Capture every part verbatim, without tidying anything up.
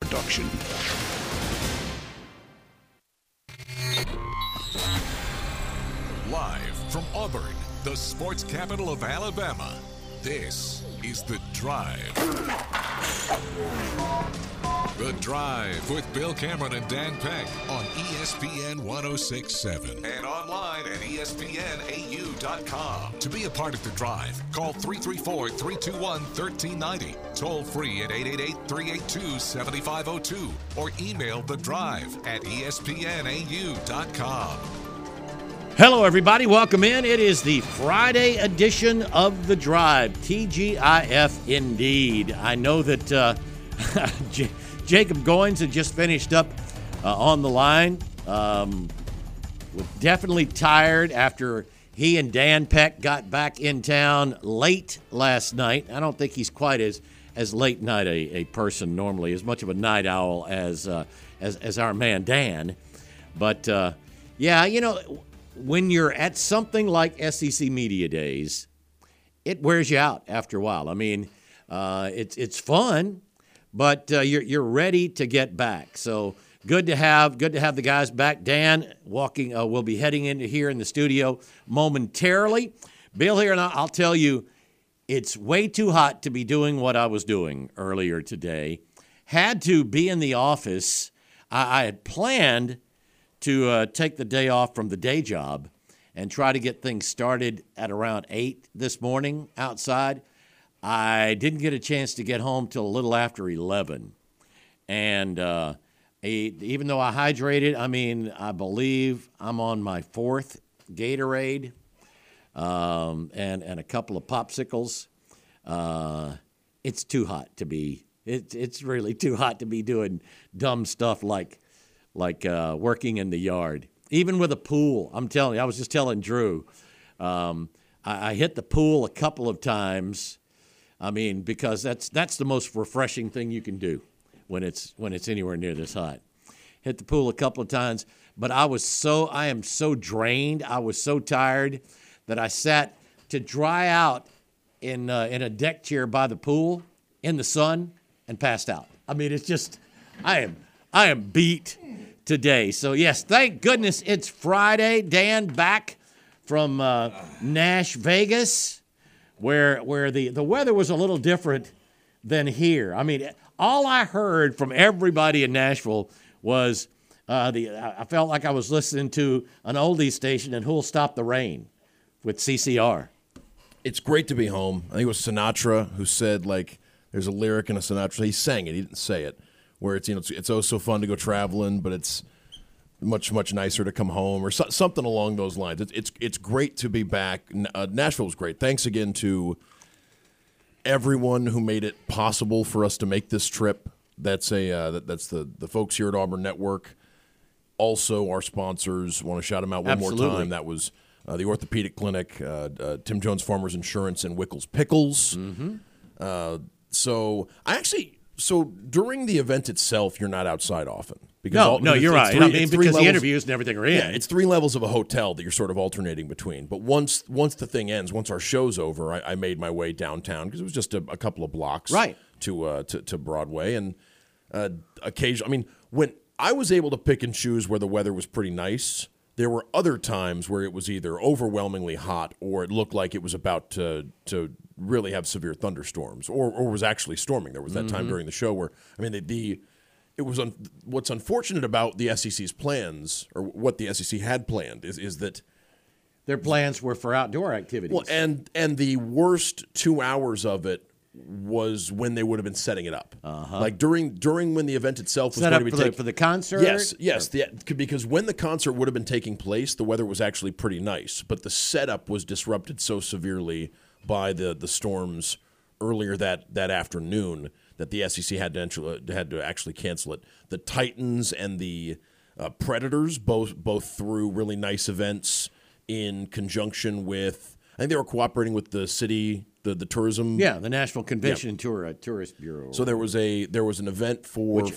production. Live from Auburn, the sports capital of Alabama, this is The Drive. The Drive with Bill Cameron and Dan Peck on E S P N one oh six point seven and online at E S P N A U dot com. To be a part of The Drive, call three three four, three two one, one three nine zero, toll free at eight eight eight, three eight two, seven five zero two, or email The Drive at E S P N A U dot com. Hello, everybody. Welcome in. It is the Friday edition of The Drive. T G I F indeed. I know that uh, J- Jacob Goins had just finished up uh, on the line. Um, was definitely tired after he and Dan Peck got back in town late last night. I don't think he's quite as, as late night a, a person normally, as much of a night owl as, uh, as, as our man Dan. But, uh, yeah, you know, when you're at something like S E C Media Days, it wears you out after a while. I mean, uh, it's it's fun, but uh, you're you're ready to get back. So good to have good to have the guys back. Dan walking, uh, we'll be heading into here in the studio momentarily. Bill here, and I'll tell you, it's way too hot to be doing what I was doing earlier today. Had to be in the office. I, I had planned to uh, take the day off from the day job and try to get things started at around eight this morning outside. I didn't get a chance to get home till a little after eleven. And uh, even though I hydrated, I mean, I believe I'm on my fourth Gatorade um, and, and a couple of popsicles. Uh, it's too hot to be, it, it's really too hot to be doing dumb stuff like like uh, working in the yard, even with a pool. I'm telling you, I was just telling Drew, um, I, I hit the pool a couple of times. I mean, because that's that's the most refreshing thing you can do when it's when it's anywhere near this hot. Hit the pool a couple of times, but I was so I am so drained. I was so tired that I sat to dry out in uh, in a deck chair by the pool in the sun and passed out. I mean, it's just I am I am beat today. So, yes, thank goodness it's Friday. Dan back from uh, Nash Vegas, where where the, the weather was a little different than here. I mean, all I heard from everybody in Nashville was uh, the I felt like I was listening to an oldies station and Who'll Stop the Rain with C C R. It's great to be home. I think it was Sinatra who said, like, there's a lyric in a Sinatra. He sang it. He didn't say it. Where it's, you know, it's, it's oh so fun to go traveling, but it's much, much nicer to come home, or so, something along those lines. It's it's it's great to be back. Uh, Nashville was great. Thanks again to everyone who made it possible for us to make this trip. That's a uh, that, that's the the folks here at Auburn Network. Also, our sponsors. Want to shout them out one Absolutely. more time. That was uh, the Orthopedic Clinic, uh, uh, Tim Jones Farmers Insurance, and Wickles Pickles. Mm-hmm. Uh, so I actually. So during the event itself, you're not outside often. Because no, all, no, it's, you're it's right. Three, I mean, because levels, the interviews and everything are in. Yeah, it's three levels of a hotel that you're sort of alternating between. But once once the thing ends, once our show's over, I, I made my way downtown because it was just a, a couple of blocks right. to, uh, to to Broadway. And uh, occasion, I mean, when I was able to pick and choose where the weather was pretty nice, there were other times where it was either overwhelmingly hot or it looked like it was about to to really have severe thunderstorms, or or was actually storming. There was that mm-hmm. time during the show where, I mean, the, the it was un, what's unfortunate about the S E C's plans, or what the S E C had planned, is is that their plans were for outdoor activities. Well, and and the worst two hours of it was when they would have been setting it up, uh-huh. like during during when the event itself was set going up to be for, taking, the, for the concert. Yes, yes, the, because when the concert would have been taking place, the weather was actually pretty nice, but the setup was disrupted so severely by the the storms earlier that, that afternoon that the S E C had to actually, had to actually cancel it. The Titans and the uh, Predators both both threw really nice events in conjunction with. I think they were cooperating with the city, the the tourism. Yeah, the National Convention yeah. and Tour uh, Tourist Bureau. So there was a there was an event for Which, folk.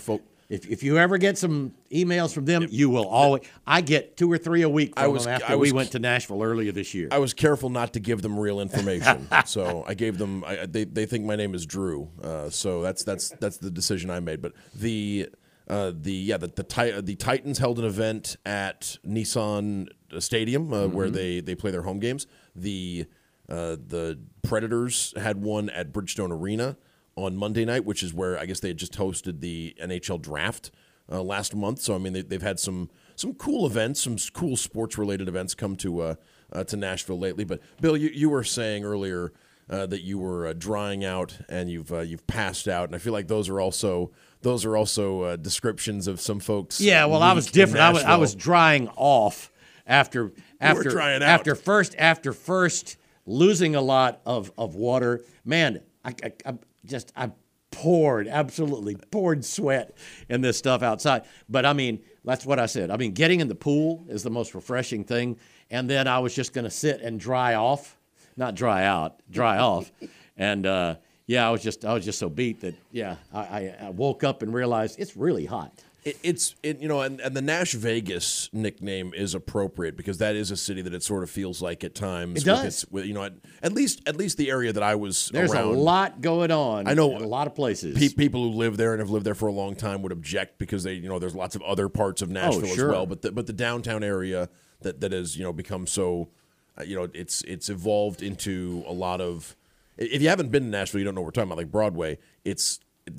If if you ever get some emails from them, you will always. I get two or three a week from I was, them after I was, we went to Nashville earlier this year. I was careful not to give them real information, so I gave them. I, they they think my name is Drew, uh, so that's that's that's the decision I made. But the uh, the yeah the the, the Titans held an event at Nissan Stadium uh, mm-hmm. where they, they play their home games. The uh, the Predators had one at Bridgestone Arena on Monday night, which is where I guess they had just hosted the N H L draft uh, last month. So I mean, they, they've had some some cool events, some cool sports related events come to uh, uh, to Nashville lately. But Bill, you, you were saying earlier uh, that you were uh, drying out and you've uh, you've passed out, and I feel like those are also those are also uh, descriptions of some folks. Yeah, well, I was different. I was I was drying off after after drying out. after first after first losing a lot of, of water. Man, I, I, I just I poured absolutely poured sweat in this stuff outside. But I mean, that's what I said. I mean, getting in the pool is the most refreshing thing. And then I was just going to sit and dry off, not dry out, dry off. And uh, yeah, I was just I was just so beat that yeah, I, I, I woke up and realized it's really hot. It, it's it, you know, and, and the Nash Vegas nickname is appropriate because that is a city that it sort of feels like at times. It does. With its, with, you know, at, at least at least the area that I was There's around. a lot going on. I know in a lot of places. Pe- people who live there and have lived there for a long time would object because they, you know, there's lots of other parts of Nashville oh, sure. as well. But the, but the downtown area that that has you know become so, uh, you know, it's it's evolved into a lot of. If you haven't been to Nashville, you don't know what we're talking about. Like Broadway, it's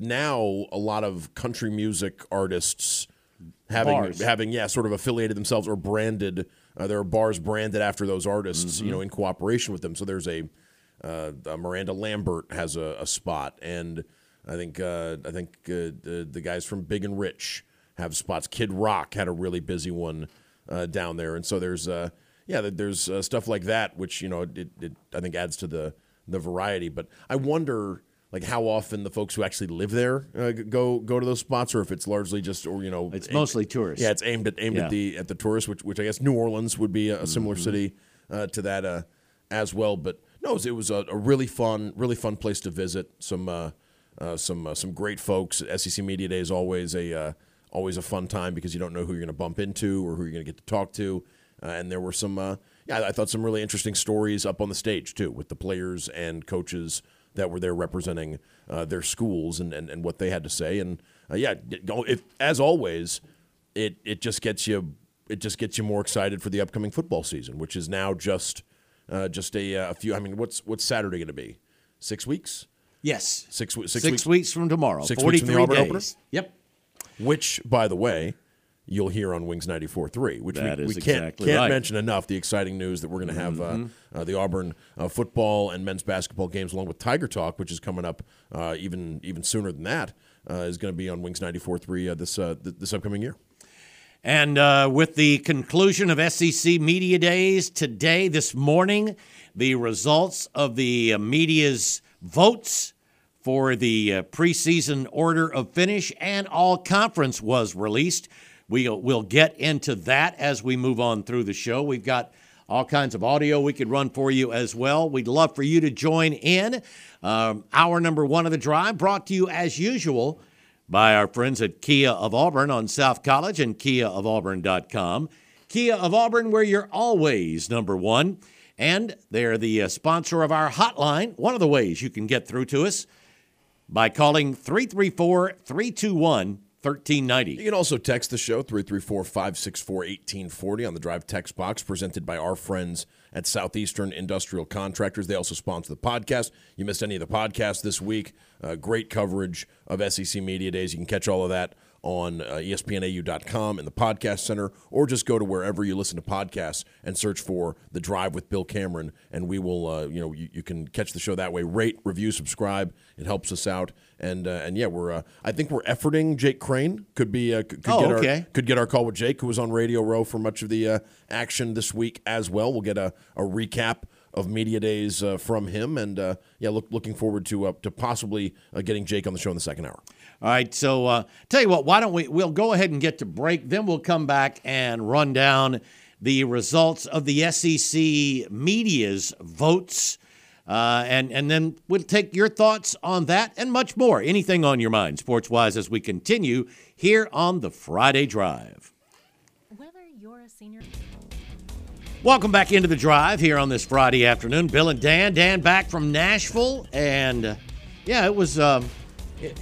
now a lot of country music artists. Having, bars. having, yeah, sort of affiliated themselves or branded. Uh, there are bars branded after those artists, mm-hmm. you know, in cooperation with them. So there's a, uh, uh, Miranda Lambert has a, a spot, and I think uh, I think uh, the, the guys from Big and Rich have spots. Kid Rock had a really busy one uh, down there, and so there's, uh, yeah, there's uh, stuff like that, which you know, it, it I think adds to the the variety. But I wonder. Like how often the folks who actually live there uh, go go to those spots, or if it's largely just, or you know, it's aimed, mostly tourists. Yeah, it's aimed at aimed yeah. at the at the tourists, which which I guess New Orleans would be a, a similar mm-hmm. city uh, to that uh, as well. But no, it was, it was a, a really fun, really fun place to visit. Some uh, uh, some uh, some great folks. S E C Media Day is always a uh, always a fun time because you don't know who you're going to bump into or who you're going to get to talk to. Uh, and there were some, uh, yeah, I thought some really interesting stories up on the stage too with the players and coaches that were there representing uh, their schools and, and, and what they had to say. And uh, yeah, if, as always, it it just gets you it just gets you more excited for the upcoming football season, which is now just uh, just a, a few. I mean, what's what's Saturday going to be? Six weeks? Yes, six six, six weeks, weeks from tomorrow. Six weeks from the Auburn days. opener. Yep. Which, by the way, you'll hear on Wings ninety-four point three, which that we, is we can't, exactly can't right. mention enough, the exciting news that we're going to have mm-hmm. uh, uh, the Auburn uh, football and men's basketball games along with Tiger Talk, which is coming up uh, even even sooner than that, uh, is going to be on Wings ninety-four point three uh, this, uh, th- this upcoming year. And uh, with the conclusion of S E C Media Days today, this morning, the results of the uh, media's votes for the uh, preseason order of finish and all conference was released. We'll, we'll get into that as we move on through the show. We've got all kinds of audio we could run for you as well. We'd love for you to join in. Um, hour number one of the drive brought to you as usual by our friends at Kia of Auburn on South College and kia of auburn dot com. Kia of Auburn, where you're always number one. And they're the uh, sponsor of our hotline. One of the ways you can get through to us by calling three three four, three two one, one three nine zero. You can also text the show, three three four, five six four, one eight four zero on the Drive text box, presented by our friends at Southeastern Industrial Contractors. They also sponsor the podcast. You missed any of the podcasts this week, uh, great coverage of S E C Media Days. You can catch all of that on uh, E S P N A U dot com in the podcast center, or just go to wherever you listen to podcasts and search for The Drive with Bill Cameron, and we will, uh, you know, you, you can catch the show that way. Rate, review, subscribe. It helps us out, and uh, and yeah, we're uh, I think we're efforting Jake Crane. Could be uh, could, could oh, get okay. our could get our call with Jake, who was on Radio Row for much of the uh, action this week as well. We'll get a, a recap of Media Days uh, from him, and uh, yeah, look, looking forward to uh, to possibly uh, getting Jake on the show in the second hour. All right, so uh, tell you what, why don't we, we'll go ahead and get to break, then we'll come back and run down the results of the S E C media's votes Uh, and, and then we'll take your thoughts on that and much more. Anything on your mind, sports-wise, as we continue here on the Friday Drive. Whether you're a senior... Welcome back into the Drive here on this Friday afternoon. Bill and Dan. Dan back from Nashville. And, uh, yeah, it was um, it,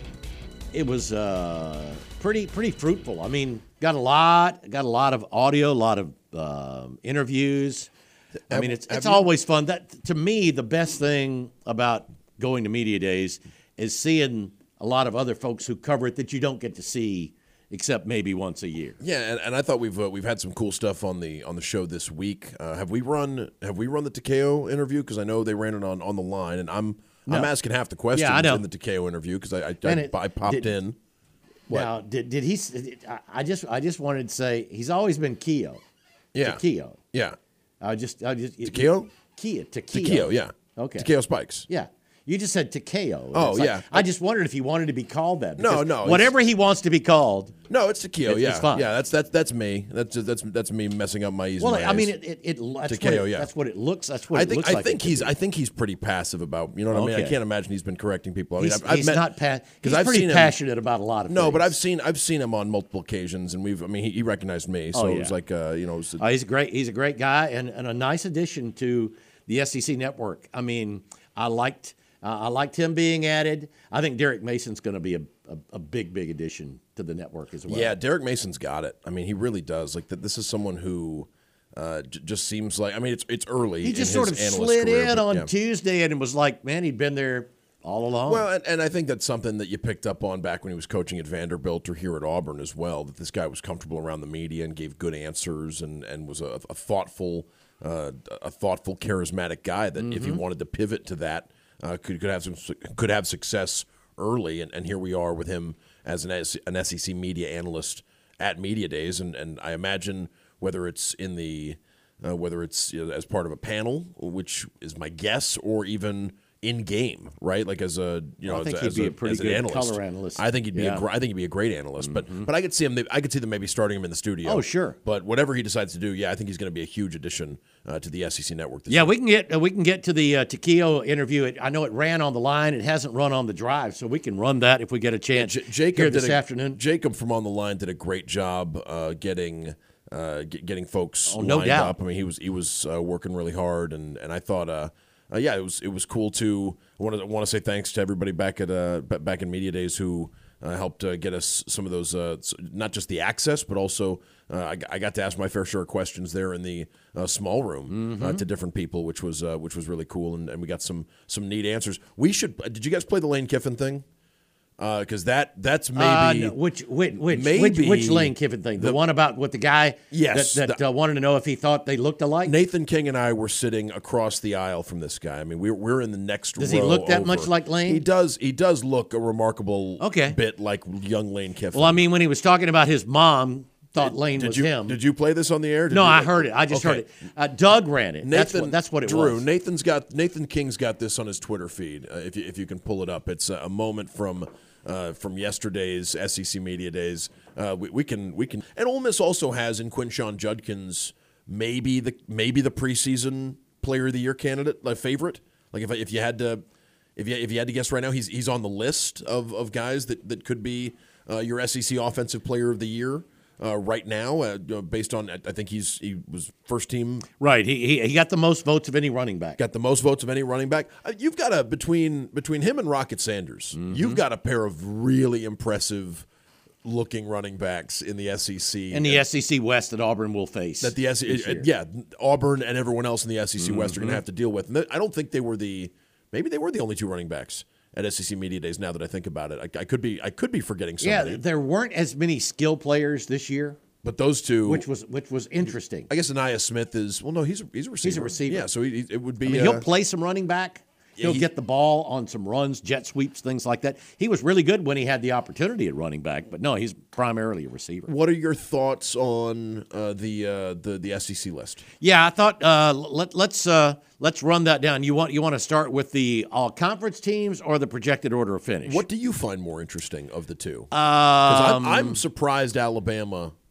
it was uh, pretty pretty fruitful. I mean, got a lot, got a lot of audio, a lot of uh, interviews. I mean, it's it's always fun. That to me, the best thing about going to media days is seeing a lot of other folks who cover it that you don't get to see except maybe once a year. Yeah, and, and I thought we've uh, we've had some cool stuff on the on the show this week. Uh, have we run Have we run the Takeo interview? Because I know they ran it on, on the line, and I'm no. I'm asking half the questions yeah, I know. in the Takeo interview because I I, I, it, I popped did, in. What? Now, did did he? I just I just wanted to say he's always been Keo. Yeah, Takeo. Yeah. I just, I just Takeo? Kia, Takeo. Takeo, yeah. Okay. Takeo Spikes. Yeah. You just said Takeo. Oh, like, yeah. I just wondered if he wanted to be called that. No, no. Whatever he wants to be called. No, it's Takeo, it, yeah. It's fine. Yeah, that's that's that's me. That's that's that's me messing up my E's Well, and my I mean, A's. it, it, it that's, Takeo, what it, yeah. that's what it looks. That's what I it think looks I like. think he's I think he's pretty passive about, you know what I mean? Okay. I can't imagine he's been correcting people. I mean, he's I've, I've he's met, not pa- he's I've pretty seen him, passionate about a lot of No, things. but I've seen I've seen him on multiple occasions, and we've I mean he, he recognized me, so oh, yeah. it was like uh, you know. It was a, uh, he's a great he's a great guy and, and a nice addition to the S E C network. I mean, I liked. Uh, I liked him being added. I think Derek Mason's going to be a, a, a big, big addition to the network as well. Yeah, Derek Mason's got it. I mean, he really does. Like that, this is someone who uh, j- just seems like. I mean, it's it's early. He just in sort his of analyst slid career, in but, on yeah. Tuesday and it was like, man, he'd been there all along. Well, and, and I think that's something that you picked up on back when he was coaching at Vanderbilt or here at Auburn as well. That this guy was comfortable around the media and gave good answers and and was a, a thoughtful, uh, a thoughtful, charismatic guy. That mm-hmm. if he wanted to pivot to that. Uh, could could have some could have success early, and, and here we are with him as an an S E C media analyst at Media Days, and, and I imagine whether it's in the uh, whether it's you know, as part of a panel, which is my guess, or even in game, right? Like as a you know, well, I think as, he'd as be a, a pretty as an good analyst. color analyst. I think he'd be yeah. a gr- I think he'd be a great analyst, mm-hmm. but but I could see him I could see them maybe starting him in the studio. Oh, sure. But whatever he decides to do, yeah, I think he's going to be a huge addition uh, to the S E C network. This yeah, year. we can get uh, we can get to the uh, Takeo interview. It, I know it ran on the line. It hasn't run on the drive, so we can run that if we get a chance J- Jacob here this a, afternoon. Jacob from On the Line did a great job uh, getting uh, get, getting folks oh, no lined doubt. up. I mean, he was he was uh, working really hard, and and I thought, uh, uh, yeah, it was it was cool to. I want to want to say thanks to everybody back at uh, back in Media Days who uh, helped uh, get us some of those, uh, not just the access, but also uh, I, I got to ask my fair share of questions there in the uh, small room mm-hmm. uh, to different people, which was uh, which was really cool, and, and we got some some neat answers. We should. Did you guys play the Lane Kiffin thing? Because uh, that that's maybe uh, no, which which which, maybe which which Lane Kiffin thing, the, the one about with the guy yes, that, that the, uh, wanted to know if he thought they looked alike. Nathan King and I were sitting across the aisle from this guy. I mean, we're we're in the next. Does row he look that over. much like Lane? He does. He does look a remarkable okay. bit like young Lane Kiffin. Well, I mean, when he was talking about his mom. Thought did, Lane did was you, him. Did you play this on the air? Did no, you, I heard it. I just okay. heard it. Uh, Doug ran it. Nathan, that's what, that's what it Drew, was. Nathan's got Nathan King's got this on his Twitter feed. Uh, if you if you can pull it up, it's a, a moment from uh, from yesterday's S E C Media Days. Uh, we, we can we can and Ole Miss also has in Quinshon Judkins maybe the maybe the preseason Player of the Year candidate, like favorite. Like if if you had to if you if you had to guess right now, he's he's on the list of, of guys that that could be uh, your S E C Offensive Player of the Year. Uh, right now, uh, based on I think he's he was first team. Right, he, he he got the most votes of any running back. Got the most votes of any running back. Uh, you've got a between between him and Rocket Sanders. Mm-hmm. You've got a pair of really impressive looking running backs in the S E C and the and, S E C West that Auburn will face. That the S E C, yeah, Auburn and everyone else in the S E C mm-hmm. West are going to have to deal with. And I don't think they were the maybe they were the only two running backs at S E C Media Days. Now that I think about it, I, I could be I could be forgetting somebody. Yeah, there weren't as many skill players this year. But those two, which was which was interesting. I guess Anaya Smith is well, no, he's a, he's a receiver. He's a receiver. Yeah, so he, it would be. I mean, uh, he'll play some running back. He'll he, get the ball on some runs, jet sweeps, things like that. He was really good when he had the opportunity at running back, but no, he's primarily a receiver. What are your thoughts on uh, the uh, the the S E C list? Yeah, I thought uh, let, let's uh, let's run that down. You want you want to start with the all conference teams or the projected order of finish? What do you find more interesting of the two? Um, I'm, I'm surprised Alabama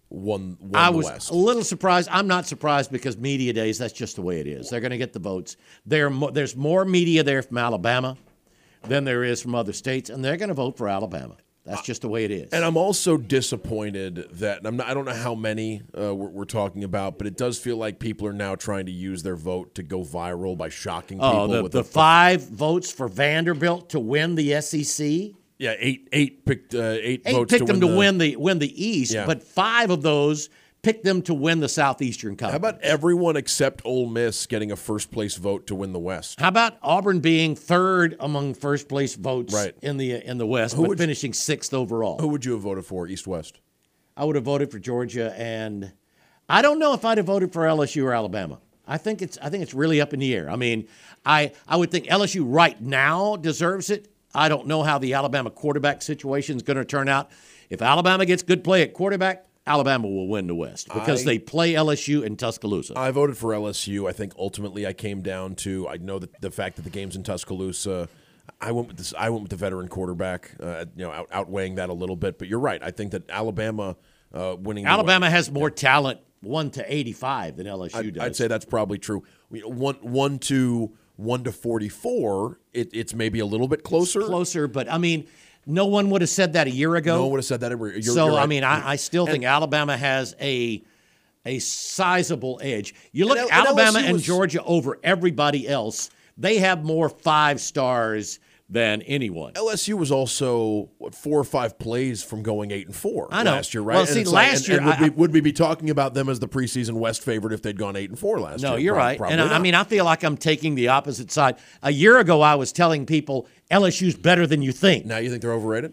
won, won I the was West. a little surprised. I'm not surprised because media days, that's just the way it is. They're going to get the votes. There, mo- there's more media there from Alabama than there is from other states, and they're going to vote for Alabama. That's just the way it is. And I'm also disappointed that I'm not, I don't know how many uh, we're, we're talking about, but it does feel like people are now trying to use their vote to go viral by shocking people. oh, the, with the a, five votes for Vanderbilt to win the S E C. Yeah, eight eight picked uh, eight, Eight votes picked to them win to the, win the win the East, Yeah. but five of those picked them to win the Southeastern Conference. How about everyone except Ole Miss getting a first place vote to win the West? How about Auburn being third among first place votes Right. in the in the West, Who but would you- finishing sixth overall? Who would you have voted for, East West? I would have voted for Georgia, and I don't know if I'd have voted for L S U or Alabama. I think it's I think it's really up in the air. I mean, I I would think L S U right now deserves it. I don't know how the Alabama quarterback situation is going to turn out. If Alabama gets good play at quarterback, Alabama will win the West because I- they play L S U in Tuscaloosa. I voted for L S U. I think ultimately I came down to I know that the fact that the game's in Tuscaloosa. I went with this. I went with the veteran quarterback. Uh, you know, out, outweighing that a little bit. But you're right. I think that Alabama uh, winning. the Alabama has more talent, one to eighty-five, than L S U I'd, does. I'd say that's probably true. You know, one one to one to forty-four. It, it's maybe a little bit closer. Closer, but I mean, no one would have said that a year ago. No one would have said that. You're, so you're right. I mean, I, I still think And- Alabama has a a sizable edge. You look And at L- and Alabama L S U and was- Georgia over everybody else. They have more five stars than anyone. L S U was also what four or five plays from going eight and four I know. last year, right? Well, And see, it's like- last and- year and would, I- we, would we be talking about them as the preseason West favorite if they'd gone eight and four last No, year? you're Prob- right. probably And I, I not. mean, I feel like I'm taking the opposite side. A year ago, I was telling people L S U's better than you think. now you think they're overrated?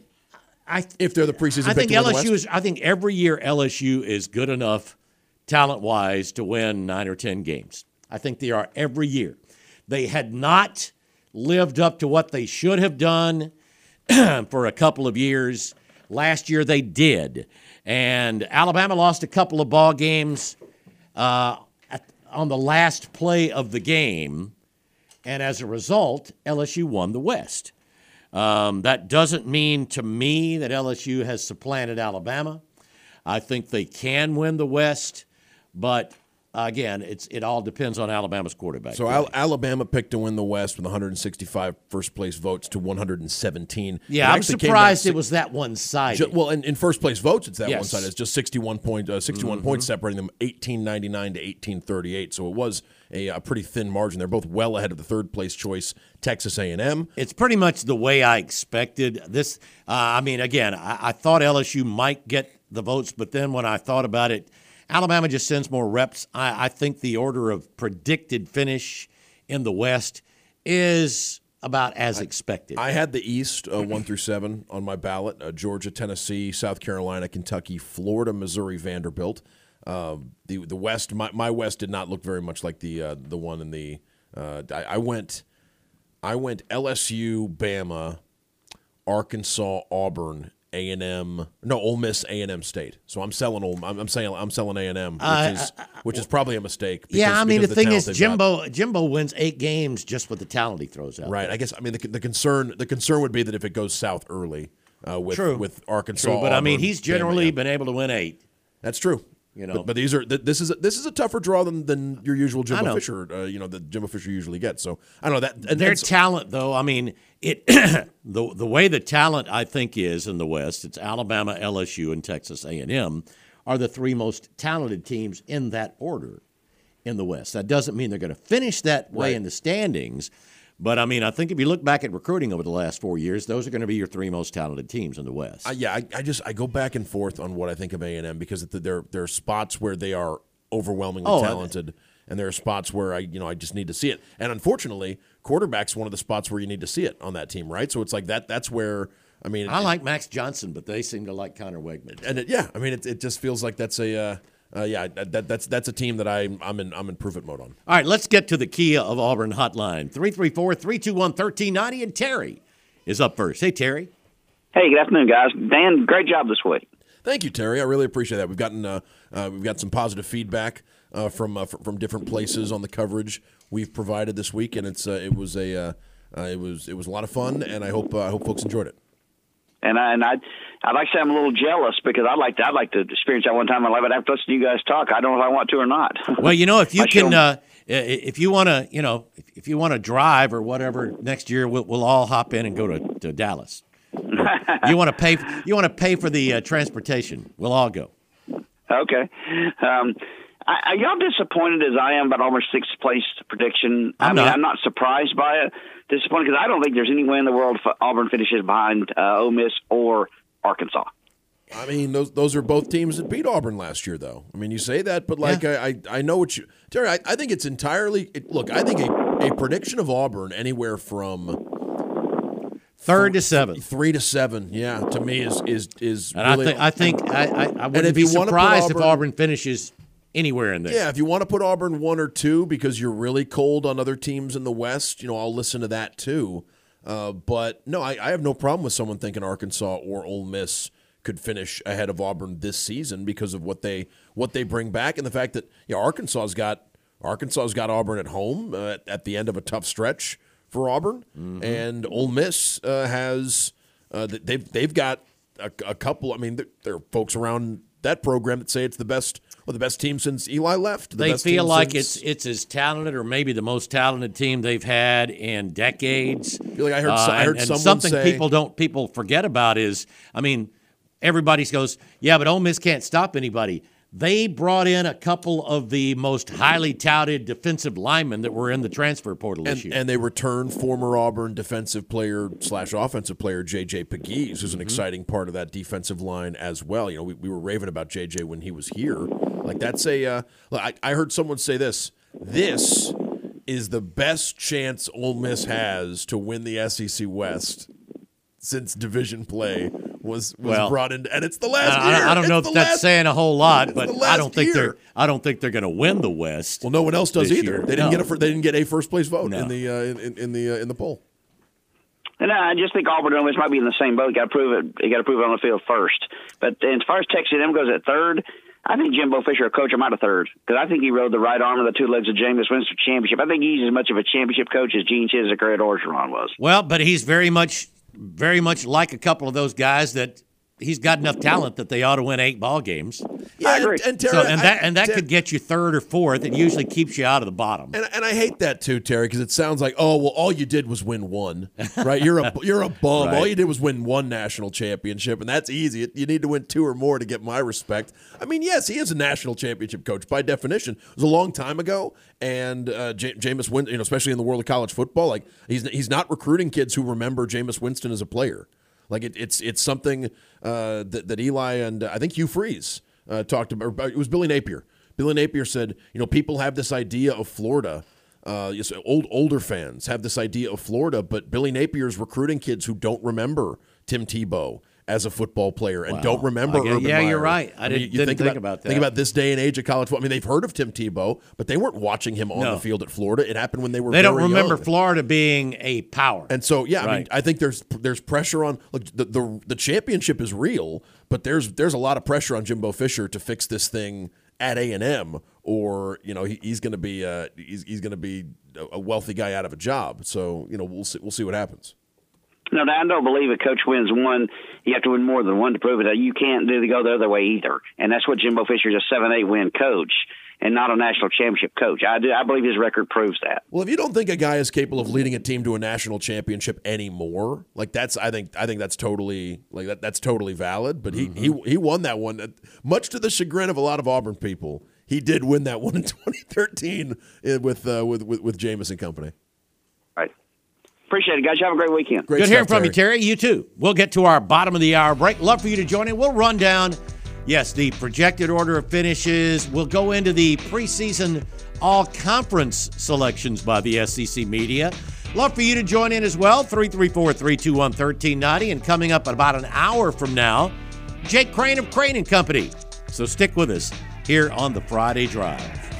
I If they're the preseason, I pick think to win the L S U West? is. I think every year L S U is good enough, talent wise, to win nine or ten games. I think they are every year. They had not lived up to what they should have done for a couple of years. Last year they did, and Alabama lost a couple of ball games uh, at, on the last play of the game, and as a result, L S U won the West. Um, that doesn't mean to me that L S U has supplanted Alabama. I think they can win the West, but again, it's it all depends on Alabama's quarterback. So Al- Alabama picked to win the West with one hundred sixty-five first place votes to one hundred seventeen. yeah, It I'm actually came surprised down it was that one-sided. Ju- well, in, in first place votes, it's that Yes. one side. It's just sixty-one point, uh, sixty-one Mm-hmm. points separating them, eighteen ninety-nine to eighteen thirty-eight. So it was a, a pretty thin margin. They're both well ahead of the third place choice, Texas A and M. It's pretty much the way I expected. This, uh, I mean, again, I, I thought L S U might get the votes, but then when I thought about it, Alabama just sends more reps. I, I think the order of predicted finish in the West is about as expected. I had the East uh, one through seven on my ballot: uh, Georgia, Tennessee, South Carolina, Kentucky, Florida, Missouri, Vanderbilt. Um, the the West, my, my West did not look very much like the uh, the one in the. Uh, I, I went, I went L S U, Bama, Arkansas, Auburn, A and M. No, Ole Miss, A and M State. So I'm selling Ole. I'm, I'm saying I'm selling A and M, which Uh, is which is probably a mistake. Because, yeah, I mean, the because thing talent is, they've got. Jimbo Jimbo wins eight games just with the talent he throws out. Right. I guess. I mean, the, the concern the concern would be that if it goes south early uh, with True. with Arkansas, True, but I mean, Auburn, he's Bama, generally yeah. been able to win eight. That's true. You know. but, but these are th- this is a, this is a tougher draw than, than your usual I Jimbo know. Fisher. Uh, you know that Jimbo Fisher usually gets. So I don't know that. And, Their and so- talent, though, I mean, it the the way the talent I think is in the West, it's Alabama, L S U, and Texas A and M are the three most talented teams in that order in the West. That doesn't mean they're going to finish that way Right. in the standings, but I mean, I think if you look back at recruiting over the last four years, those are going to be your three most talented teams in the West. I, yeah, I, I just I go back and forth on what I think of A and M because there there are spots where they are overwhelmingly Oh, I- talented, and there are spots where I you know I just need to see it. And unfortunately, quarterback's one of the spots where you need to see it on that team, right? So it's like that. That's where I mean, I like Max Johnson, but they seem to like Connor Wegman. and it, yeah, I mean, it, it just feels like that's a uh, uh, yeah that, that's that's a team that I I'm in I'm in prove it mode on. All right, let's get to the Kia of Auburn hotline. three three four, three two one, one three nine zero, and Terry is up first. Hey, Terry. Hey, good afternoon, guys. Dan, great job this week. Thank you, Terry. I really appreciate that. We've gotten uh, uh, we've got some positive feedback uh, from uh, from different places on the coverage we've provided this week, and it's uh, it was a uh, uh, it was it was a lot of fun, and I hope uh, I hope folks enjoyed it. And I and I I'd like to say I'm a little jealous because I'd like to I'd like to experience that one time in my life. But after listening to you guys talk, I don't know if I want to or not. Well, you know, if you I can, show- uh, if you want to, you know, if, if you want to drive or whatever next year, we'll, we'll all hop in and go to, to Dallas. you want to pay? You want to pay for the uh, transportation? We'll all go. Okay. Um, I, are y'all disappointed as I am about Auburn's sixth place prediction? I'm I mean, not. I'm not surprised by it. Disappointed because I don't think there's any way in the world if Auburn finishes behind uh, Ole Miss or Arkansas. I mean, those those are both teams that beat Auburn last year, though. I mean, you say that, but like Yeah. I, I I know what you, Terry. I, I think it's entirely. It, look, I think a, a prediction of Auburn anywhere from Third to seventh. three to seven, yeah, to me is is is And really. I think I think I, I, I wouldn't if be you wanna put surprised if Auburn- Auburn finishes anywhere in there. Yeah, if you want to put Auburn one or two because you're really cold on other teams in the West, you know, I'll listen to that too. Uh, but no, I, I have no problem with someone thinking Arkansas or Ole Miss could finish ahead of Auburn this season because of what they what they bring back and the fact that yeah, Arkansas's got Arkansas's got Auburn at home uh, at, at the end of a tough stretch for Auburn, Mm-hmm. and Ole Miss uh, has uh, they've they've got a, a couple. I mean, there, there are folks around that program that say it's the best. Well, the best team since Eli left. The They best feel team like since- it's it's as talented, or maybe the most talented team they've had in decades. I feel like I heard, Uh, I heard and, and someone something say people don't people forget about is, I mean, everybody goes, yeah, but Ole Miss can't stop anybody. They brought in a couple of the most highly touted defensive linemen that were in the transfer portal this and, year. and they returned former Auburn defensive player slash offensive player J J Pegues, who's an Mm-hmm. exciting part of that defensive line as well. You know, we, we were raving about J J when he was here. Like that's a. Uh, I, I heard someone say this. This is the best chance Ole Miss has to win the S E C West since division play was was Well, brought in, and it's the last I, year. I don't know It's if the that's last- saying a whole lot, but the I last don't think year. they're I don't think they're going to win the West. Well, no one else does this either. year. They didn't No. get a fir- they didn't get a first place vote No. in the uh, in, in the uh, in the poll. And I just think Auburn and Ole Miss might be in the same boat. You got to prove it. You got to prove it on the field first. But as far as Texas A and M goes at third, I think Jimbo Fisher will coach him out of third because I think he rode the right arm of the two legs of Jameis Winston championship. I think he's as much of a championship coach as Gene Chizik or Ed Orgeron was. Well, but he's very much, very much like a couple of those guys that he's got enough talent that they ought to win eight ball games. Yeah, I agree. and, and Terry, So, and that I- and that Ter- could get you third or fourth. It usually keeps you out of the bottom. And, and I hate that too, Terry, because it sounds like, oh well, all you did was win one, right? You're a you're a bum. Right. All you did was win one national championship, and that's easy. You need to win two or more to get my respect. I mean, yes, he is a national championship coach by definition. It was a long time ago, and uh, J- Jameis Winston, you know, especially in the world of college football, like he's he's not recruiting kids who remember Jameis Winston as a player. Like it, it's it's something uh, that that Eli and uh, I think Hugh Freeze uh, talked about. Or it was Billy Napier. Billy Napier said, you know, people have this idea of Florida. Uh, yes, old older fans have this idea of Florida, but Billy Napier is recruiting kids who don't remember Tim Tebow as a football player and Wow. don't remember I guess- Urban yeah, you're Meyer. right. I mean, didn't- you didn't think about that. Think about this day and age of college football. I mean, they've heard of Tim Tebow, but they weren't watching him on No. the field at Florida. It happened when they were They don't very remember young. Florida being a power. And so, yeah, I mean, Right. I think there's there's pressure on. Look, the, the the championship is real, but there's there's a lot of pressure on Jimbo Fisher to fix this thing at A and M, or you know he, he's going to be uh, he's he's going to be a wealthy guy out of a job. So you know we'll see we'll see what happens. No, I don't believe a coach wins one. You have to win more than one to prove it. You can't do the go the other way either. And that's what Jimbo Fisher's a seven eight win coach and not a national championship coach. I do. I believe his record proves that. Well, if you don't think a guy is capable of leading a team to a national championship anymore, like that's I think I think that's totally like that that's totally valid. But he he he won that one, much to the chagrin of a lot of Auburn people. He did win that one in twenty thirteen with uh, with with with Jameis and company. Right. Appreciate it, guys. You have a great weekend. Great Good hearing stuff, from you, Terry. You too. We'll get to our bottom of the hour break. Love for you to join in. We'll run down, yes, the projected order of finishes. We'll go into the preseason all-conference selections by the S E C media. Love for you to join in as well, three three four, three two one, one three nine zero. And coming up at about an hour from now, Jake Crane of Crane and Company. So stick with us here on the Friday Drive.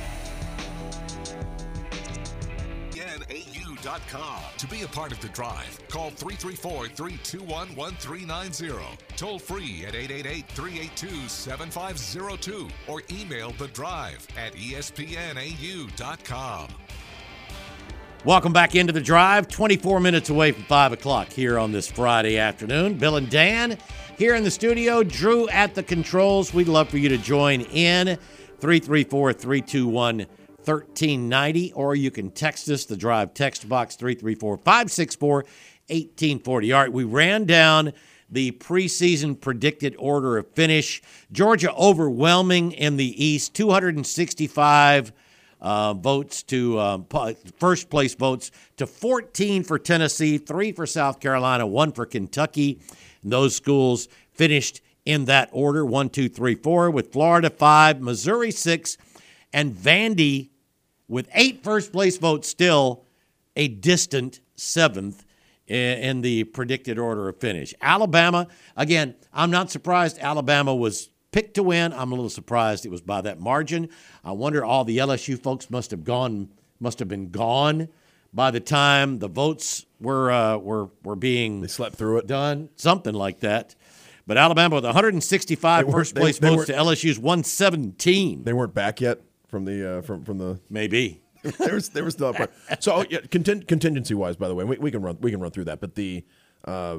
A U dot com. To be a part of the drive, call three three four, three two one, one three nine zero. Toll free at eight eight eight, three eight two, seven five zero two or email the drive at E S P N A U dot com. Welcome back into the drive. twenty-four minutes away from five o'clock here on this Friday afternoon. Bill and Dan here in the studio. Drew at the controls. We'd love for you to join in. three three four, three two one, one three nine zero. Or you can text us, the drive text box, three three four, five six four, one eight four zero. All right, we ran down the preseason predicted order of finish. Georgia overwhelming in the East, two hundred sixty-five Uh, votes to um, first place votes to fourteen for Tennessee, three for South Carolina, one for Kentucky. And those schools finished in that order, one, two, three, four, with Florida five, Missouri six, and Vandy with eight first place votes, still a distant seventh in, in the predicted order of finish. Alabama, again, I'm not surprised Alabama was picked to win. I'm a little surprised it was by that margin. I wonder all the L S U folks must have gone, must have been gone by the time the votes were uh, were were being They slept through it. done, something like that. But Alabama with one hundred sixty-five first place they, they votes to L S U's one seventeen. They weren't back yet from the uh, from from the. Maybe. there was there was still a so oh, yeah, conting- contingency wise, by the way, we, we can run we can run through that. But the uh,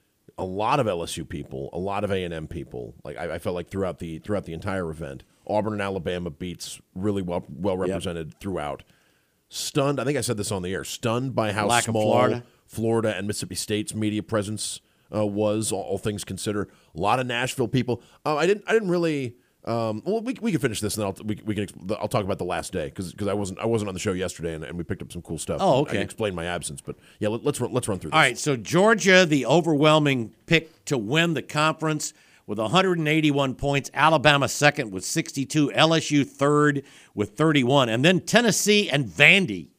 a lot of L S U people, a lot of A and M people, like I, I felt like throughout the throughout the entire event, Auburn and Alabama beats really well well represented yep. throughout. Stunned, I think I said this on the air. Stunned by how Lack small of Florida. Florida and Mississippi State's media presence uh, was, all, all things considered. A lot of Nashville people. Uh, I didn't I didn't really. Um, well, we we can finish this, and then I'll we, we can I'll talk about the last day because I wasn't I wasn't on the show yesterday, and, and we picked up some cool stuff. Oh, okay. I can explain my absence, but yeah, let, let's run, let's run through this. All right, so Georgia, the overwhelming pick to win the conference with one hundred eighty-one points. Alabama second with sixty-two. L S U third with thirty-one, and then Tennessee and Vandy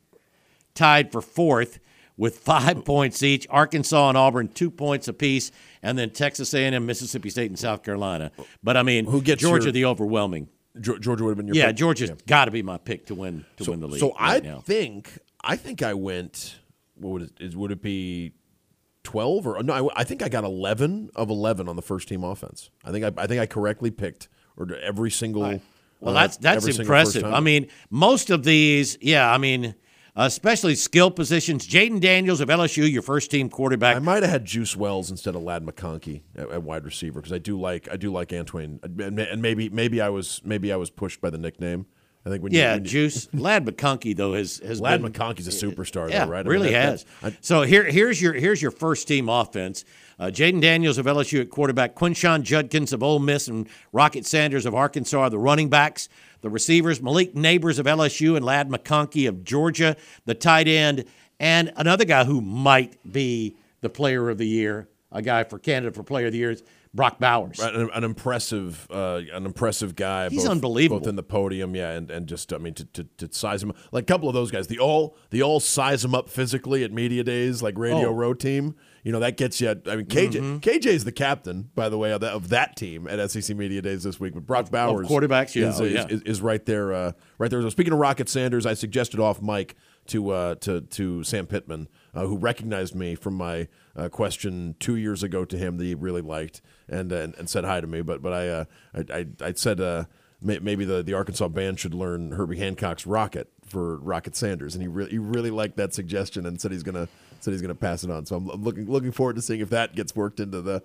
tied for fourth with five points each. Arkansas and Auburn two points apiece, and then Texas A and M, Mississippi State, and South Carolina. But I mean, Who gets Georgia your, the overwhelming. Georgia would have been your yeah. pick? Georgia's Yeah. got to be my pick to win to so, win the league. So right I now. think I think I went. What would it is? Would it be twelve or no? I, I think I got eleven of eleven on the first team offense. I think I, I think I correctly picked or every single. Right. Well, uh, that's that's every single first impressive. time. I mean, most of these, yeah. I mean, especially skill positions. Jaden Daniels of L S U, your first team quarterback. I might have had Juice Wells instead of Ladd McConkey at, at wide receiver because I do like I do like Antoine, and, and maybe maybe I was maybe I was pushed by the nickname. I think when yeah, you, when you, Juice. Ladd McConkey though has has Ladd been, McConkey's a superstar, yeah, though, right? I really mean, that, has. that, I, so here here's your here's your first team offense. Uh, Jaden Daniels of L S U at quarterback, Quinshawn Judkins of Ole Miss, and Rocket Sanders of Arkansas are the running backs. The receivers, Malik Neighbors of L S U and Ladd McConkey of Georgia. The tight end, and another guy who might be the player of the year, a guy for candidate for player of the year, is Brock Bowers. Right, an, an impressive, uh, an impressive guy. He's both, unbelievable. both in the podium, yeah, and, and just I mean to, to, to size him up. Like a couple of those guys, the all the all size him up physically at media days, like Radio Oh. Row team. You know that gets you. I mean, K J Mm-hmm. K J is the captain, by the way, of that, of that team at S E C Media Days this week. But Brock Bowers, quarterbacks, yeah. is, Oh, is, yeah. is, is right there, uh, right there. So speaking of Rocket Sanders, I suggested off mic to uh, to to Sam Pittman, uh, who recognized me from my uh, question two years ago to him that he really liked and and, and said hi to me. But but I uh, I, I I said uh, may, maybe the, the Arkansas band should learn Herbie Hancock's Rocket for Rocket Sanders, and he really he really liked that suggestion and said he's gonna said he's gonna pass it on. So I'm, I'm looking looking forward to seeing if that gets worked into the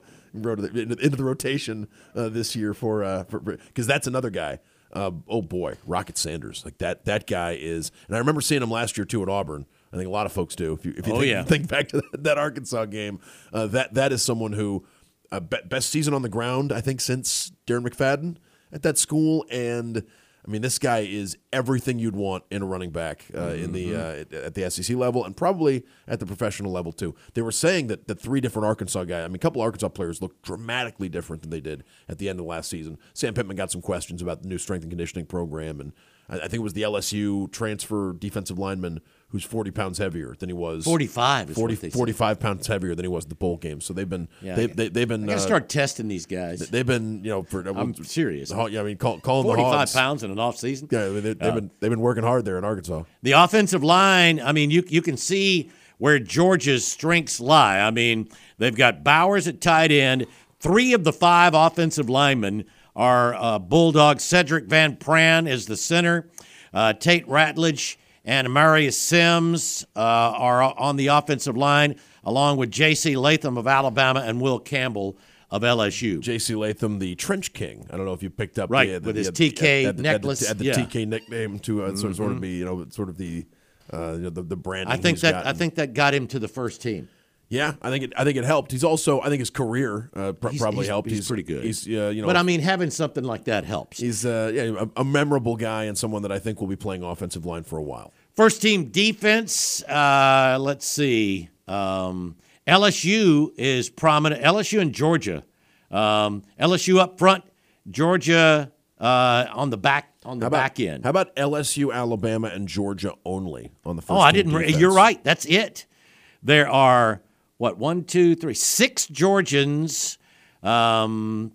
into the rotation uh, this year for uh, for because that's another guy. Uh, oh boy, Rocket Sanders, like that. That guy is, and I remember seeing him last year too at Auburn. I think a lot of folks do. If you if you Oh, think, yeah. think back to that, that Arkansas game, uh, that that is someone who uh, be, best season on the ground I think since Darren McFadden at that school, and I mean this guy is everything you'd want in a running back uh, in the uh, at the S E C level and probably at the professional level too. They were saying that the three different Arkansas guys, I mean a couple Arkansas players look dramatically different than they did at the end of last season. Sam Pittman got some questions about the new strength and conditioning program, and I, I think it was the L S U transfer defensive lineman who's forty pounds heavier than he was. forty-five is forty, what they said. forty-five pounds heavier than he was at the bowl game. So they've been Yeah, they, I- they, they've been I got to uh, start testing these guys. they've been you know for I'm serious. the Hog- yeah, I mean call, calling the forty-five Hogs. pounds in an off season. Yeah, I mean, they, they've Uh, been they've been working hard there in Arkansas. The offensive line, I mean, you you can see where Georgia's strengths lie. I mean, they've got Bowers at tight end. Three of the five offensive linemen are uh, Bulldogs. Cedric Van Pran is the center. Uh, Tate Ratledge and Amarius Sims uh, are on the offensive line, along with J C Latham of Alabama and Will Campbell of L S U. J C Latham, the Trench King. I don't know if you picked up right the, the, with his the, T K at, at, necklace. At the, at the yeah. T K nickname to uh, mm-hmm. sort, sort of be, you know, sort of the uh, you know, the, the branding. I think he's that gotten. I think that got him to the first team. Yeah, I think it. I think it helped. He's also. I think his career uh, pr- He's- probably he's- helped. he's pretty good. He's uh, you know. But I mean, having something like that helps. he's uh, yeah a, a memorable guy and someone that I think will be playing offensive line for a while. First team defense. Uh, let's see. Um, L S U is prominent. L S U and Georgia. Um, L S U up front. Georgia uh, on the back on the How about, back end. How about L S U, Alabama, and Georgia only on the first? Oh, I team didn't. Re- defense? you're right. That's it. There are what one, two, three, six Georgians, um,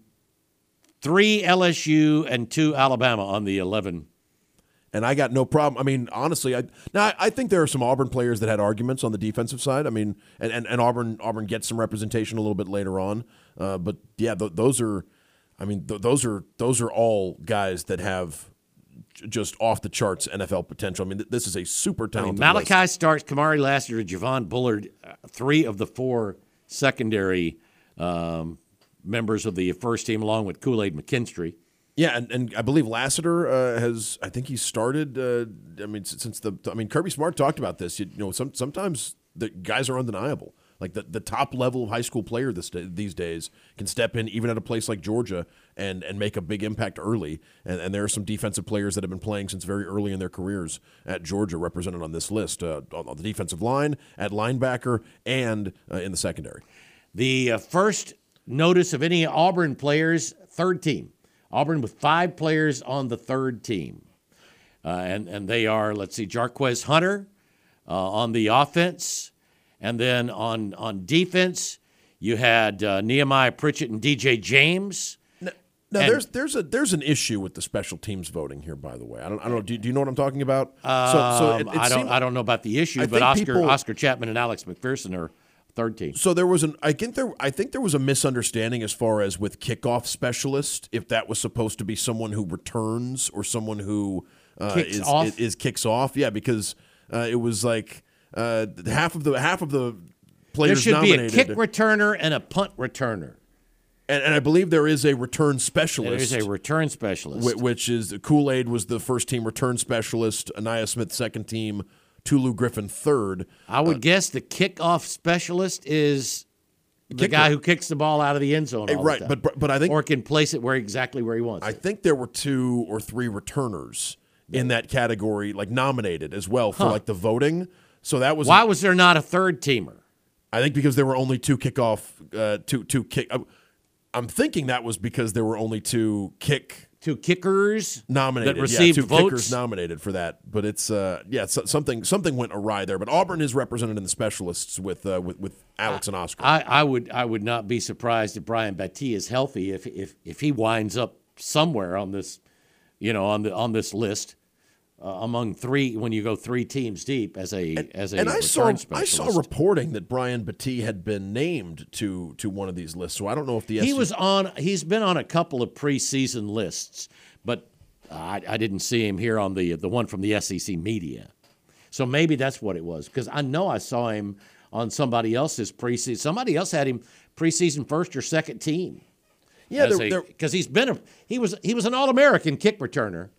three L S U, and two Alabama on the eleven. And I got no problem. I mean, honestly, I now I, I think there are some Auburn players that had arguments on the defensive side. I mean, and, and, and Auburn Auburn gets some representation a little bit later on. Uh, but yeah, th- those are, I mean, th- those are those are all guys that have j- just off the charts N F L potential. I mean, th- this is a super I mean, talented. Malachi list. Starks, Kamari Lassiter, Javon Bullard, uh, three of the four secondary um, members of the first team, along with Kool-Aid McKinstry. Yeah, and, and I believe Lassiter uh, has. I think he started. Uh, I mean, since the. I mean, Kirby Smart talked about this. You, you know, some sometimes the guys are undeniable. Like the, the top level of high school player this day, these days can step in even at a place like Georgia and, and make a big impact early. And, and there are some defensive players that have been playing since very early in their careers at Georgia represented on this list, uh, on the defensive line, at linebacker, and uh, in the secondary. The uh, first notice of any Auburn players, third team. Auburn with five players on the third team. Uh, and, and they are, let's see, Jarquez Hunter uh, on the offense. And then on, on defense, you had uh, Nehemiah Pritchett and D J James. Now, now And- there's there's a there's an issue with the special teams voting here. By the way, I don't I don't know. Do, do you know what I'm talking about? Um, so so it, it I don't seemed- I don't know about the issue, I but think Oscar people- Oscar Chapman and Alex McPherson are third team. So there was an I think there I think there was a misunderstanding as far as with kickoff specialist, if that was supposed to be someone who returns or someone who uh, Kicks is, off? is is kicks off. Yeah, because uh, it was like uh, half of the half of the There players should be a nominated, kick returner and a punt returner. and, and I believe there is a return specialist. There is a return specialist. Wh- which is Kool-Aid was the first team return specialist, Anaya Smith second team, Tulu Griffin third. I would guess the kickoff specialist is the Kicker. guy who kicks the ball out of the end zone. Hey, all right, the time. but but I think or can place it where exactly where he wants. I it. think there were two or three returners in that category, like nominated as well for Huh. like the voting. So that was Why was there not a third teamer? I think because there were only two kickoff, uh, two two kick. Uh, I'm thinking that was because there were only two kick Two kickers nominated, that received yeah, two votes. kickers nominated for that. But it's uh, yeah, so, something something went awry there. But Auburn is represented in the specialists with uh, with, with Alex and Oscar. I, I would I would not be surprised if Brian Battie is healthy if if if he winds up somewhere on this, you know, on the on this list uh, among three when you go three teams deep as a as a and I return saw I specialist. saw reporting that Brian Battie had been named to to one of these lists. So I don't know if the He S E was on. He's been on a couple of preseason lists, but I, I didn't see him here on the the one from the S E C media. So maybe that's what it was, because I know I saw him on somebody else's preseason. Somebody else had him preseason first or second team. yeah there, there, because he's been a he was he was an All American kick returner.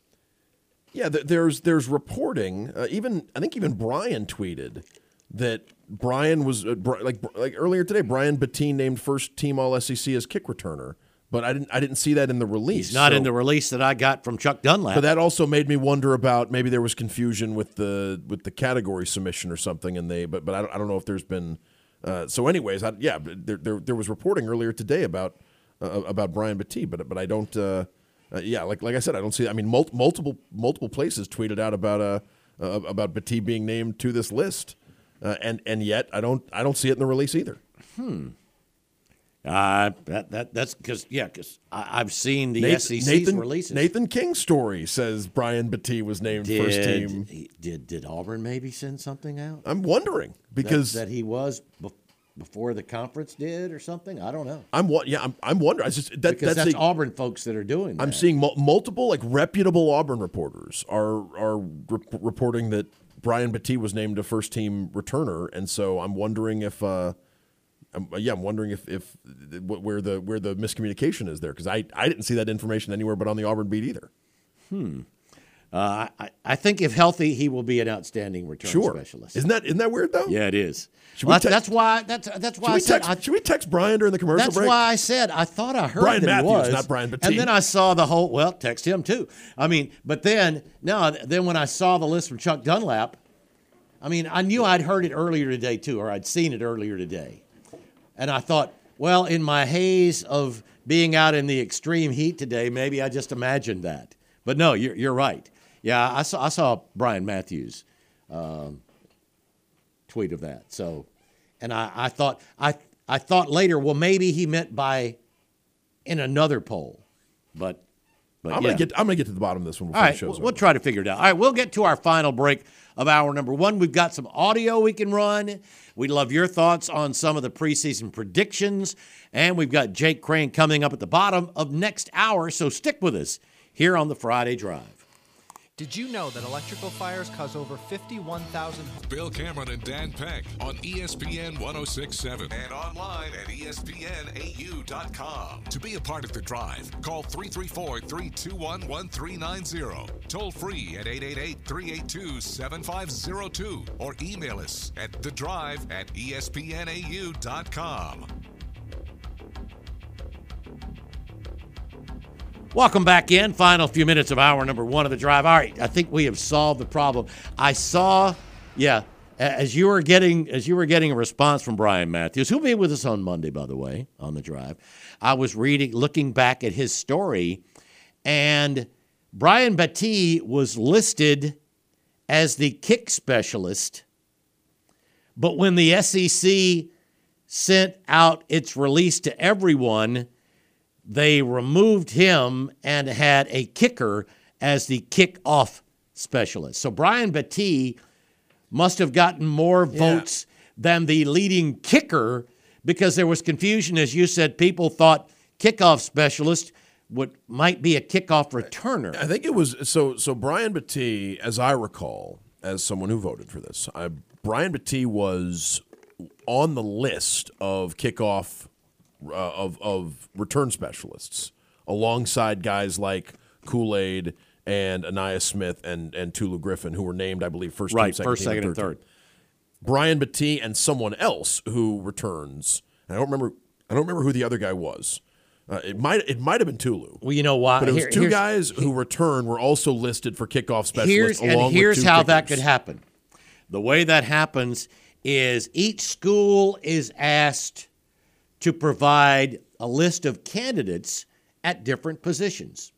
Yeah, th- there's there's reporting. Uh, even I think even Brian tweeted that Brian was uh, Bri- like like earlier today. Brian Battie named first team All S E C as kick returner, but I didn't I didn't see that in the release. He's not so- in the release that I got from Chuck Dunlap. But that also made me wonder about maybe there was confusion with the with the category submission or something, and they. But but I don't, I don't know if there's been. Uh, so, anyways, I, yeah, there, there there was reporting earlier today about uh, about Brian Battie, but but I don't. Uh, Uh, yeah, like like I said, I don't see. I mean, mul- multiple multiple places tweeted out about uh, uh about Battie being named to this list, uh, and and yet I don't I don't see it in the release either. Hmm. Uh, that that that's because yeah, because I've seen the Nathan, S E C's Nathan, releases. Nathan King's story says Brian Battie was named did, first team. Did did Auburn maybe send something out? I'm wondering because that, that he was. Bef- before the conference did or something. I don't know. I'm what? Yeah, I'm. I'm wondering. I just that, Because that's, that's a, Auburn folks that are doing that. I'm seeing mul- multiple like reputable Auburn reporters are are re- reporting that Brian Battie was named a first team returner, and so I'm wondering if. Uh, I'm, yeah, I'm wondering if, if where the where the miscommunication is there, because I, I didn't see that information anywhere but on the Auburn beat either. Hmm. Uh, I, I think if healthy, he will be an outstanding return sure. specialist. Isn't that isn't that weird though? Yeah, it is. Should Well, we that's, text- that's why. That's that's why Should I we, said. text, I, should we text Brian during the commercial that's break? why I said I thought I heard Brian that Matthews, it was, not Brian Battie. And then I saw the whole. Well, text him too. I mean, but then no. Then when I saw the list from Chuck Dunlap, I mean, I knew I'd heard it earlier today too, or I'd seen it earlier today, and I thought, well, in my haze of being out in the extreme heat today, maybe I just imagined that. But no, you're you're right. Yeah, I saw I saw Brian Matthews um, tweet of that. So, and I, I thought I I thought later, well, maybe he meant by in another poll, but but I'm yeah. gonna get I'm gonna get to the bottom of this one before All the right, show's we'll, over. we'll try to figure it out. All right, we'll get to our final break of hour number one. We've got some audio we can run. We'd love your thoughts on some of the preseason predictions. And we've got Jake Crane coming up at the bottom of next hour, so stick with us here on the Friday Drive. Did you know that electrical fires cause over fifty-one thousand... Bill Cameron and Dan Peck on E S P N ten sixty-seven and online at E S P N A U dot com. To be a part of the drive, call three three four, three two one, one three nine zero. Toll free at eight eight eight, three eight two, seven five zero two or email us at the drive at E S P N A U dot com. Welcome back in. Final few minutes of hour number one of the drive. All right, I think we have solved the problem. I saw, yeah, as you were getting as you were getting a response from Brian Matthews, who'll be with us on Monday, by the way, on the drive. I was reading, looking back at his story, and Brian Battie was listed as the kick specialist, but when the S E C sent out its release to everyone, they removed him and had a kicker as the kickoff specialist. So Brian Battie must have gotten more votes yeah. than the leading kicker, because there was confusion. As you said, people thought kickoff specialist would might be a kickoff returner. I think it was so. So Brian Battie, as I recall, as someone who voted for this, I, Brian Battie was on the list of kickoff uh, of of return specialists, alongside guys like Kool-Aid and Anaya Smith and and Tulu Griffin, who were named, I believe, first right, team, second first, team, second, and and third. third. Team. Brian Battie and someone else who returns. I don't remember. I don't remember who the other guy was. Uh, it might it might have been Tulu. Well, you know why? But it was Here, two guys who return were also listed for kickoff specialists. Here's, along and here's with two how kickers. that could happen. The way that happens is each school is asked to provide a list of candidates at different positions.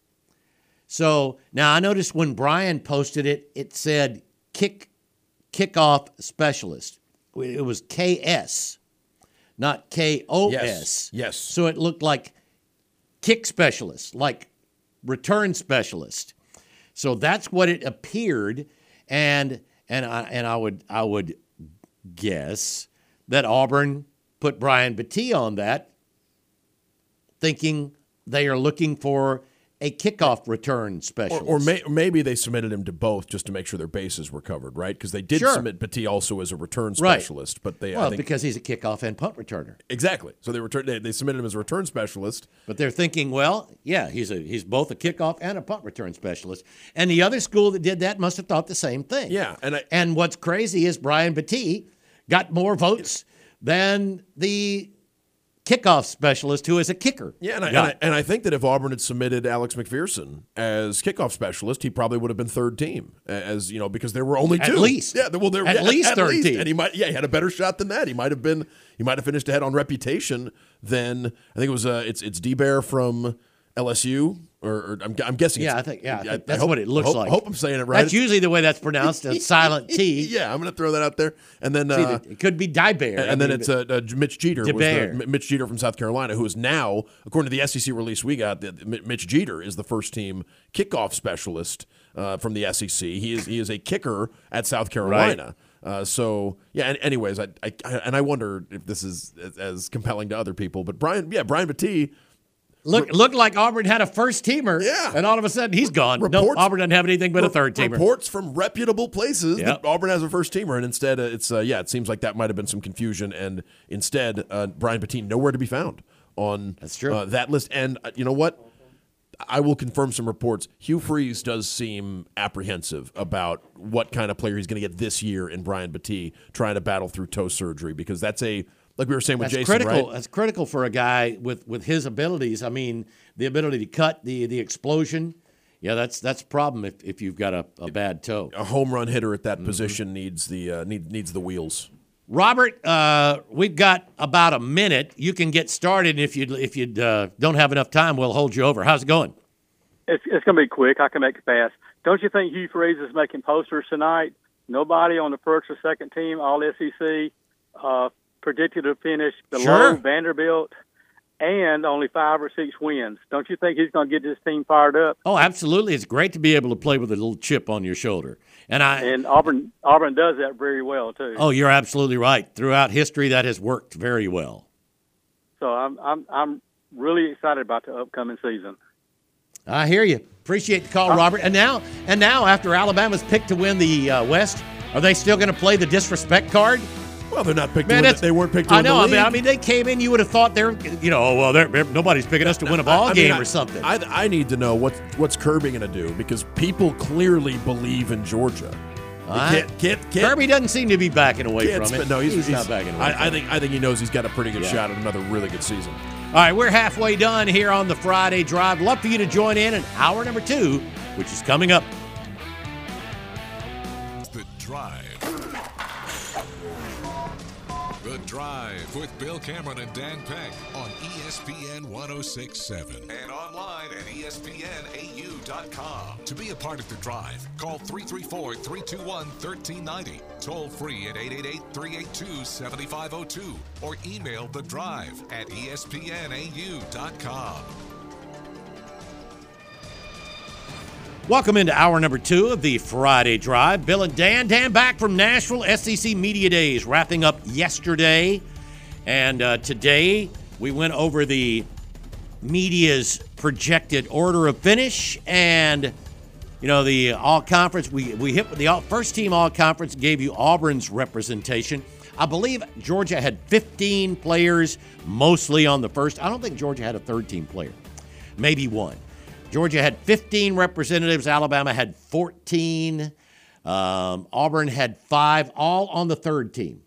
So now I noticed when Brian posted it, it said kick kickoff specialist. It was K S, not K O S. Yes. Yes. So it looked like kick specialist, like return specialist. So that's what it appeared, and and I and I would I would guess that Auburn put Brian Battie on that, thinking they are looking for a kickoff return specialist. Or, or may, maybe they submitted him to both just to make sure their bases were covered, right? Because they did Sure. submit Battie also as a return Right. specialist, but they well, I think, because he's a kickoff and punt returner. exactly. So they return they, they submitted him as a return specialist. But they're thinking, well, yeah, he's a he's both a kickoff and a punt return specialist. And the other school that did that must have thought the same thing. Yeah, and I, And what's crazy is Brian Battie got more votes than the kickoff specialist, who is a kicker. Yeah, and I, and, got. I, and I think that if Auburn had submitted Alex McPherson as kickoff specialist, he probably would have been third team, as you know, because there were only At two. least. yeah, well, there At yeah, least at third least. team. and he might, yeah, he had a better shot than that. He might have been, he might have finished ahead on reputation than I think it was. Uh, it's it's D Bear from L S U, or, or I'm, I'm guessing. Yeah, it's, I think yeah, I think I that's hope- what it looks hope, like. I hope I'm saying it right. That's usually the way that's pronounced, a silent T. yeah, I'm going to throw that out there, and then It's either- uh, it could be Dybear. and then it's uh, uh, Mitch Jeter, was the, DeBear. M- Mitch Jeter from South Carolina, who is now, according to the S E C release we got, the, the, Mitch Jeter is the first team kickoff specialist uh, from the S E C. He is he is a kicker at South Carolina. Uh, so yeah. And anyways, I, I and I wonder if this is as, as compelling to other people. But Brian, yeah, Brian Battie. Look, looked like Auburn had a first teamer, Yeah. and all of a sudden he's gone. No, Reports- Auburn doesn't have anything but a third teamer. Reports from reputable places Yep. that Auburn has a first teamer, and instead uh, it's uh, yeah, it seems like that might have been some confusion, and instead uh, Brian Battie nowhere to be found on That's true. Uh, that list. And uh, you know what? I will confirm some reports. Hugh Freeze does seem apprehensive about what kind of player he's going to get this year in Brian Battie trying to battle through toe surgery, because that's a like we were saying with That's Jason, critical. right? That's critical for a guy with, with his abilities. I mean, the ability to cut, the the explosion. Yeah, that's that's a problem if, if you've got a, a bad toe. A home run hitter at that Mm-hmm. position needs the uh, need, needs the wheels. Robert, uh, we've got about a minute. You can get started. If you if you uh, don't have enough time, we'll hold you over. How's it going? It's, it's going to be quick. I can make it fast. Don't you think Hugh Freeze is making posters tonight? Nobody on the first or second team, all S E C, uh, predicted to finish below Sure. Vanderbilt, and only five or six wins. Don't you think he's going to get this team fired up? Oh, absolutely. It's great to be able to play with a little chip on your shoulder. And I And Auburn Auburn does that very well too. Oh, you're absolutely right. Throughout history, that has worked very well. So I'm I'm I'm really excited about the upcoming season. I hear you. Appreciate the call, Robert. And now, and now, after Alabama's picked to win the uh, West, are they still going to play the disrespect card? Well, they're not picked. Man, to win that's- the, they weren't picked. To I win know. The I league. mean, I mean, they came in. You would have thought they're, you know, oh, well, they're, they're- nobody's picking us to win a ball I mean, game I- or something. I, I need to know what's what's Kirby going to do, because people clearly believe in Georgia. They I- Can't, can't, can't, Kirby doesn't seem to be backing away can't from spin- it. No, he's, he's, not backing away. from I, I it. think I think he knows he's got a pretty good Yeah. shot at another really good season. All right, we're halfway done here on the Friday Drive. Love for you to join in in hour number two, which is coming up. The Drive. The Drive with Bill Cameron and Dan Peck on E S P N ten sixty-seven and online at E S P N A U dot com. To be a part of The Drive, call three three four, three two one, one three nine zero, toll free at eight eight eight, three eight two, seven five zero two, or email The Drive at E S P N A U dot com. Welcome into hour number two of the Friday Drive. Bill and Dan. Dan back from Nashville S E C Media Days, wrapping up yesterday. And uh, today we went over the media's projected order of finish. And, you know, the all-conference, we, we hit with the all, first team all-conference, gave you Auburn's representation. I believe Georgia had fifteen players, mostly on the first. I don't think Georgia had a third-team player. Maybe one. Georgia had fifteen representatives. Alabama had fourteen. Um, Auburn had five, all on the third team.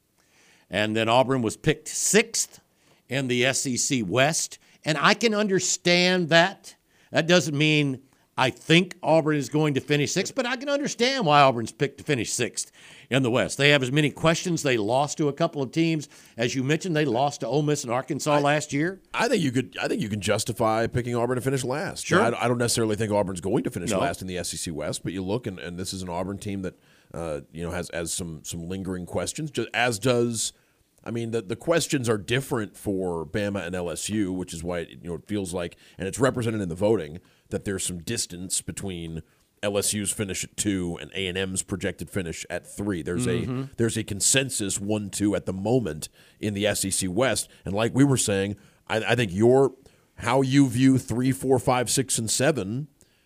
And then Auburn was picked sixth in the S E C West. And I can understand that. That doesn't mean I think Auburn is going to finish sixth, but I can understand why Auburn's picked to finish sixth in the West. They have as many questions. They lost to a couple of teams. As you mentioned, they lost to Ole Miss and Arkansas I, last year. I think you could. I think you can justify picking Auburn to finish last. Sure. I, I don't necessarily think Auburn's going to finish No. last in the S E C West, but you look, and, and this is an Auburn team that uh, you know has has some some lingering questions. Just as does. I mean, the, the questions are different for Bama and L S U, which is why it, you know it feels like, and it's represented in the voting, that there's some distance between L S U's finish at two and A and M's projected finish at three. There's Mm-hmm. a there's a consensus one two at the moment in the S E C West, and like we were saying, I, I think your how you view three, four, five, six, and seven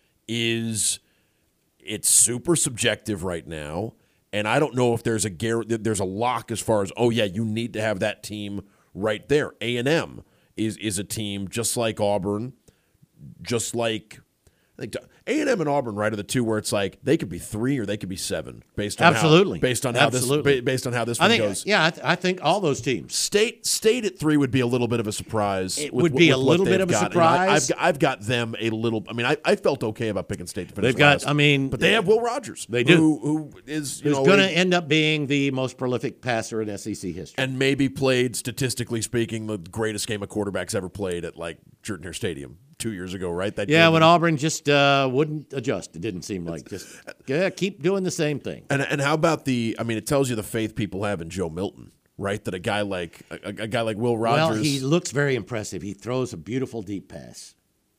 is it's super subjective right now. And I don't know if there's a there's a lock as far as, oh, yeah, you need to have that team right there. A and M is is a team just like Auburn, just like I think A and M and Auburn, right, are the two where it's like they could be three or they could be seven based on Absolutely. how, based on Absolutely. how this based on how this I one think, goes. yeah, I, th- I think all those teams. State State at three would be a little bit of a surprise. It with- would be with a what little they've bit of a got. You know, I- surprise. I've, got- I've got them a little. I mean, I, I felt okay about picking State to finish. They've got, last. I mean, but they have Will Rogers. They do. Who, who is you Who's know going to a- end up being the most prolific passer in S E C history. and maybe played, statistically speaking, the greatest game of quarterbacks ever played at like Jordan-Hare Stadium two years ago, right? That Yeah, game. when Auburn just uh, wouldn't adjust. It didn't seem like just yeah, keep doing the same thing. And and how about the? I mean, it tells you the faith people have in Joe Milton, right? That a guy like a, a guy like Will Rogers. Well, he looks very impressive. He throws a beautiful deep pass.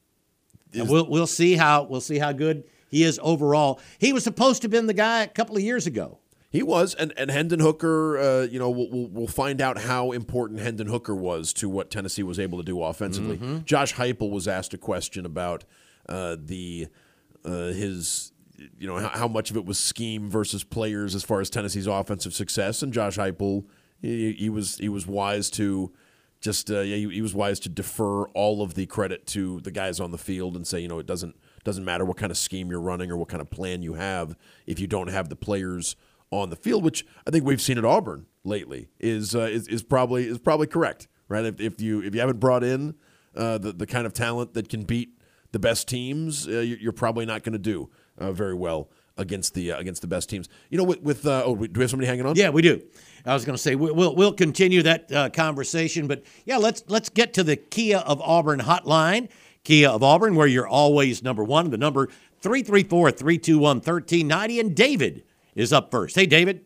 And we'll we'll see how we'll see how good he is overall. He was supposed to have been the guy a couple of years ago. He was, and, and Hendon Hooker, uh, you know, we'll, we'll, we'll find out how important Hendon Hooker was to what Tennessee was able to do offensively. Mm-hmm. Josh Heupel was asked a question about uh, the uh, his, you know, how, how much of it was scheme versus players as far as Tennessee's offensive success, and Josh Heupel, he, he was he was wise to just uh, yeah, he, he was wise to defer all of the credit to the guys on the field and say, you know, it doesn't doesn't matter what kind of scheme you're running or what kind of plan you have if you don't have the players on the field, which I think we've seen at Auburn lately, is uh, is, is probably is probably correct, right? If, if you if you haven't brought in uh, the the kind of talent that can beat the best teams, uh, you're probably not going to do uh, very well against the uh, against the best teams. You know, with, with uh, oh, do we have somebody hanging on? Yeah, we do. I was going to say we'll we'll continue that uh, conversation, but yeah, let's let's get to the Kia of Auburn hotline. Kia of Auburn, where you're always number one. The number three three four, three two one, one three nine zero, and David is up first. Hey, David.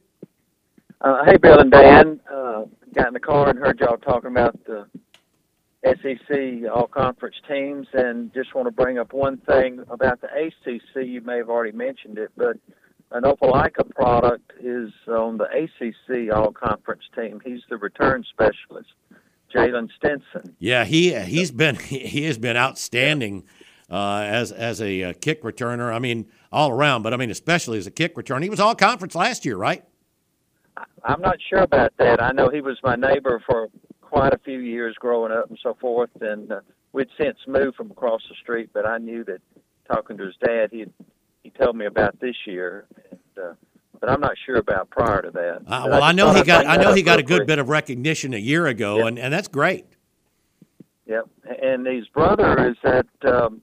Uh, hey, Bill and Dan. Uh, got in the car and heard y'all talking about the S E C all-conference teams, and just want to bring up one thing about the A C C. You may have already mentioned it, but an Opelika product is on the A C C all-conference team. He's the return specialist, Jalen Stinson. Yeah, he he's been he has been outstanding uh, as as a uh, kick returner. I mean, all around, but I mean, especially as a kick returner. He was all-conference last year, right? I'm not sure about that. I know he was my neighbor for quite a few years growing up and so forth, and uh, we'd since moved from across the street, but I knew that talking to his dad, he he told me about this year, and, uh, but I'm not sure about prior to that. Uh, well, I, I know he I'd got bring I that know up he got a real good quick. bit of recognition a year ago, Yep. and, and that's great. Yep, and his brother is at, um,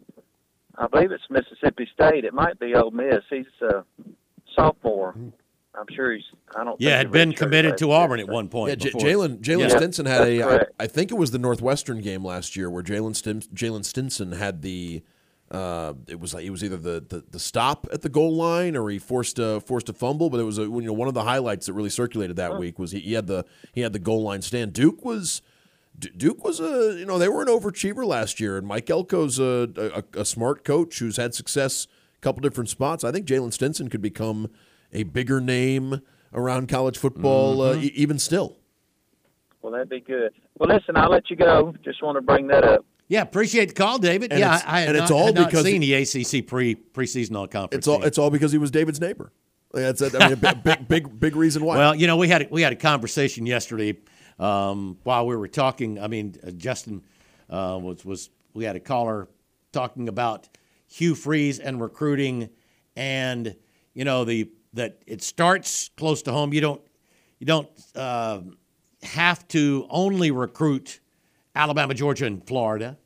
I believe it's Mississippi State. It might be Ole Miss. He's a sophomore. I'm sure he's. I don't. Yeah, think had he been redshirted committed last to year, Auburn at so- one point. Yeah, J- before. Jalen Jalen Yeah, Stinson had that's a. I, correct. I think it was the Northwestern game last year where Jalen Stin, Jalen Stinson had the. Uh, it was like it was either the, the, the stop at the goal line or he forced a forced a fumble, but it was a, you know one of the highlights that really circulated that Oh. week was he, he had the he had the goal line stand. Duke was D- Duke was a you know they were an overachiever last year, and Mike Elko's a, a, a smart coach who's had success a couple different spots. I think Jalen Stinson could become a bigger name around college football, Mm-hmm. uh, e- even still. Well, that'd be good. Well, listen, I'll let you go. Just want to bring that up. Yeah, appreciate the call, David. And yeah, it's- I, I had and not, it's all had not because seen the A C C pre preseason all conference. It's all game. it's all because he was David's neighbor. That's I mean, a big, big big big reason why. Well, you know, we had we had a conversation yesterday um, while we were talking. I mean, uh, Justin uh, was was we had a caller talking about Hugh Freeze and recruiting, and you know the that it starts close to home. You don't you don't uh, have to only recruit Alabama, Georgia, and Florida,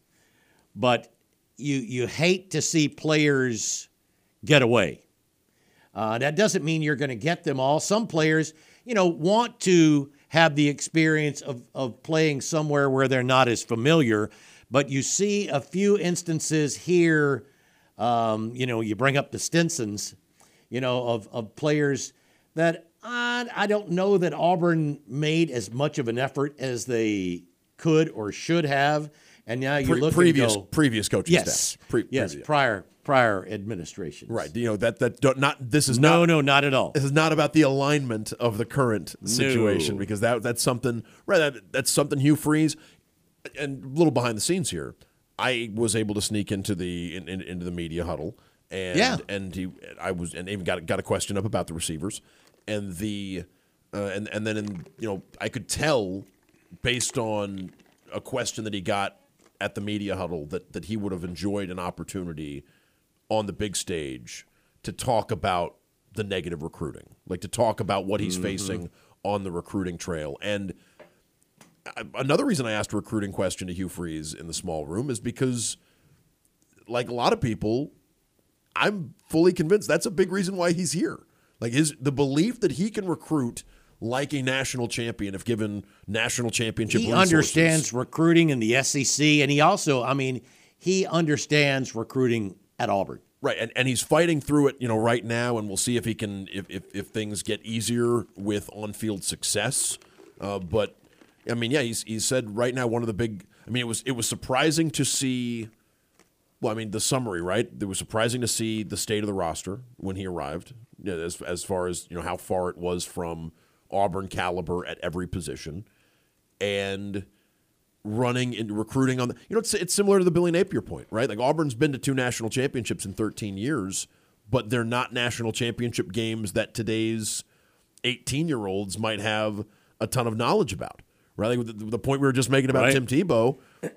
but you you hate to see players get away. Uh, that doesn't mean you're going to get them all. Some players, you know, want to have the experience of, of playing somewhere where they're not as familiar. But you see a few instances here, um, you know, you bring up the Stinsons, you know, of, of players that uh, I don't know that Auburn made as much of an effort as they could or should have. And now you Pre- look previous and go, previous coaching yes, staff. Pre- yes, previous. prior prior administrations. Right. You know that that don't, not this is No, not no, not at all. this is not about the alignment of the current situation No. because that that's something right that, that's something Hugh Freeze and a little behind the scenes here. I was able to sneak into the in, in, into the media huddle and Yeah. and he I was and even got got a question up about the receivers and the uh, and and then in, you know I could tell based on a question that he got at the media huddle that that he would have enjoyed an opportunity on the big stage to talk about the negative recruiting, like to talk about what he's facing on the recruiting trail. And I, another reason I asked a recruiting question to Hugh Freeze in the small room is because, like a lot of people, I'm fully convinced that's a big reason why he's here. Like his the belief that he can recruit like a national champion if given national championship He resources. understands recruiting in the S E C, and he also, I mean, he understands recruiting at Auburn. Right, and, and he's fighting through it, you know, right now, and we'll see if he can, if if, if things get easier with on-field success. Uh, but I mean, yeah, he's he said right now one of the big. I mean, it was it was surprising to see. Well, I mean, the summary, right? It was surprising to see the state of the roster when he arrived. you know, as as far as you know how far it was from Auburn caliber at every position, and running and recruiting on the, you know, it's it's similar to the Billy Napier point, right? Like Auburn's been to two national championships in thirteen years, but they're not national championship games that today's eighteen-year-olds might have a ton of knowledge about, right? Like the, the point we were just making about right. Tim Tebow,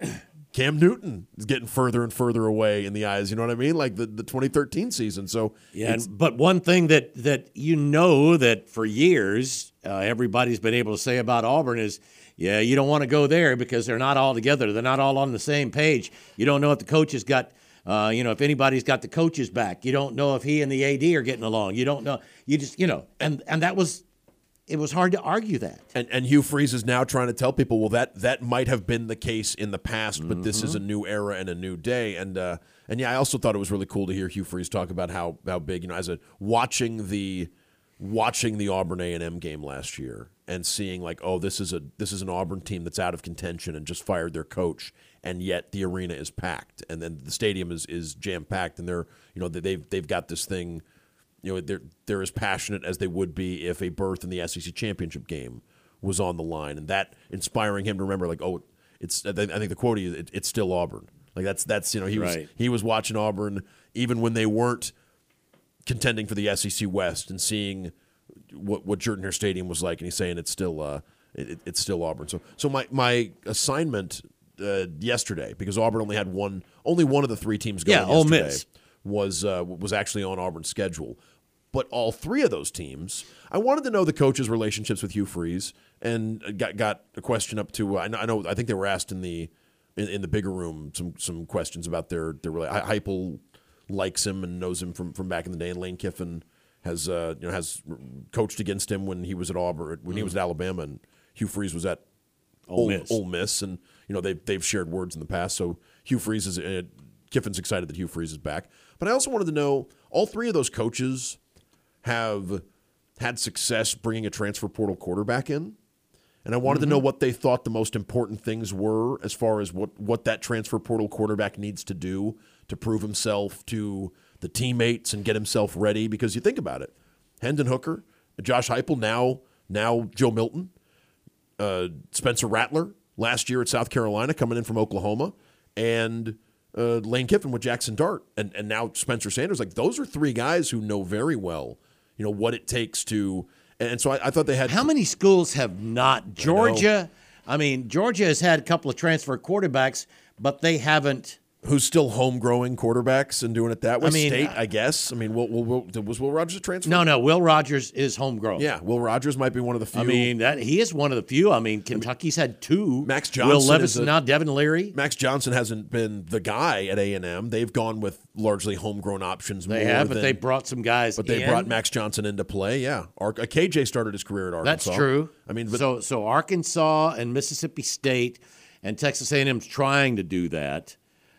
Cam Newton is getting further and further away in the eyes. You know what I mean? Like the, the twenty thirteen season. So yeah, but one thing that that you know that for years uh, everybody's been able to say about Auburn is, yeah, you don't want to go there because they're not all together. They're not all on the same page. You don't know if the coaches got, uh, you know, if anybody's got the coaches back. You don't know if he and the A D are getting along. You don't know. You just, you know, and and that was. It was hard to argue that. And, and Hugh Freeze is now trying to tell people, well, that that might have been the case in the past, but mm-hmm. this is a new era and a new day. And uh, and yeah, I also thought it was really cool to hear Hugh Freeze talk about how how big, you know, as a watching the watching the Auburn A and M game last year and seeing like, oh, this is a this is an Auburn team that's out of contention and just fired their coach, and yet the arena is packed, and then the stadium is is jam packed, and they're you know they've they've got this thing. You know, they're, they're as passionate as they would be if a berth in the S E C championship game was on the line, and that inspiring him to remember, like, oh, it's. I think the quote is, it, "It's still Auburn." Like that's that's you know he was right. he was watching Auburn even when they weren't contending for the S E C West and seeing what what Jordan Hare Stadium was like, and he's saying it's still uh it, it's still Auburn. So so my my assignment uh, yesterday, because Auburn only had one only one of the three teams going yeah, Ole yesterday Miss. was uh, was actually on Auburn's schedule. But all three of those teams, I wanted to know the coaches' relationships with Hugh Freeze, and got got a question up to. Uh, I know, I know. I think they were asked in the in, in the bigger room some some questions about their their. Heupel likes him and knows him from, from back in the day, and Lane Kiffin has uh, you know has coached against him when he was at Auburn, when mm. he was at Alabama, and Hugh Freeze was at Ole Miss. Ole Miss, and you know they they've shared words in the past. So Hugh Freeze is uh, Kiffin's excited that Hugh Freeze is back. But I also wanted to know all three of those coaches have had success bringing a transfer portal quarterback in. And I wanted mm-hmm. to know what they thought the most important things were as far as what, what that transfer portal quarterback needs to do to prove himself to the teammates and get himself ready. Because you think about it, Hendon Hooker, Josh Heupel, now, now Joe Milton, uh, Spencer Rattler last year at South Carolina coming in from Oklahoma, and uh, Lane Kiffin with Jackson Dart, and, and now Spencer Sanders. Like, those are three guys who know very well you know, what it takes to – and so I, I thought they had – How many schools have not? Georgia – I, I mean, Georgia has had a couple of transfer quarterbacks, but they haven't – Who's still home-growing quarterbacks and doing it that way? I mean, State, I guess. I mean, Will, Will, Will, was Will Rogers a transfer? No, no. Will Rogers is homegrown. Yeah, Will Rogers might be one of the few. I mean, that he is one of the few. I mean, Kentucky's had two. Max Johnson. Will Levis and now Devin Leary. Max Johnson hasn't been the guy at A and M. They've gone with largely homegrown options. They more have, but than, they brought some guys But they in. brought Max Johnson into play, yeah. Ar- K J started his career at Arkansas. That's true. I mean, but, so so Arkansas and Mississippi State and Texas A and M's trying to do that.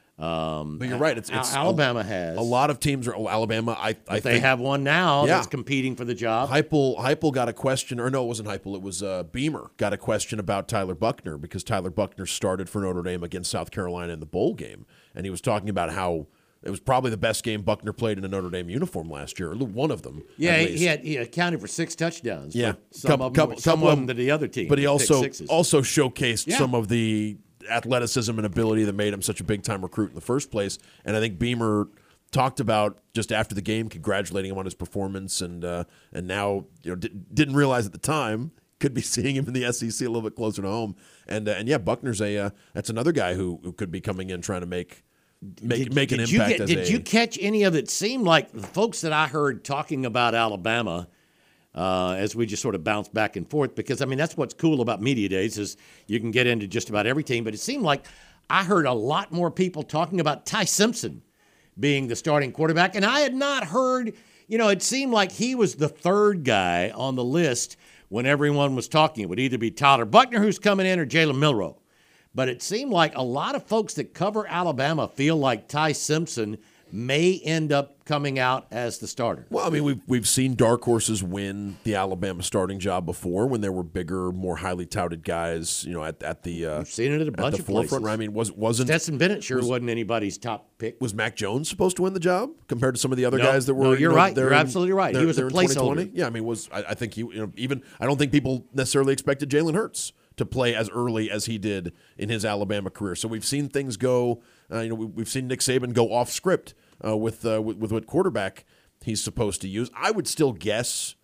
Um, but you're right. It's, it's Alabama a, has a lot of teams. Are oh, Alabama. I, I they think, have one now yeah. that's competing for the job. Heupel, Heupel got a question, or no, it wasn't Heupel. It was uh, Beamer got a question about Tyler Buchner because Tyler Buchner started for Notre Dame against South Carolina in the bowl game, and he was talking about how it was probably the best game Buchner played in a Notre Dame uniform last year, or one of them. Yeah, he, he had he accounted for six touchdowns. Yeah, some couple, of them, couple, some couple of them to the other team. But he also also showcased yeah. some of the athleticism and ability that made him such a big-time recruit in the first place. And I think Beamer talked about just after the game congratulating him on his performance, and uh, and now you know d- didn't realize at the time could be seeing him in the S E C a little bit closer to home. And uh, and yeah, Buckner's a uh, that's another guy who, who could be coming in trying to make make did, make an did impact. You get, as did a, you catch any of it? Seemed like the folks that I heard talking about Alabama. Uh, as we just sort of bounce back and forth, because, I mean, that's what's cool about media days is you can get into just about every team. But it seemed like I heard a lot more people talking about Ty Simpson being the starting quarterback. And I had not heard, you know, it seemed like he was the third guy on the list when everyone was talking. It would either be Tyler Buchner, who's coming in, or Jalen Milroe. But it seemed like a lot of folks that cover Alabama feel like Ty Simpson may end up coming out as the starter. Well, I mean, we've we've seen dark horses win the Alabama starting job before when there were bigger, more highly touted guys, you know, at at the uh, We've seen it at a at bunch the of forefront. places. I mean, was wasn't Stetson Bennett sure was, wasn't anybody's top pick. Was Mac Jones supposed to win the job compared to some of the other No, guys that were? no, you're you know, right. there You're in- absolutely right. He there- was a there in twenty twenty? placeholder. Yeah, I mean, was I, I think he you know even I don't think people necessarily expected Jalen Hurts to play as early as he did in his Alabama career. So we've seen things go. Uh, you know, we, we've seen Nick Saban go off script uh, with, uh, with with what quarterback he's supposed to use. I would still guess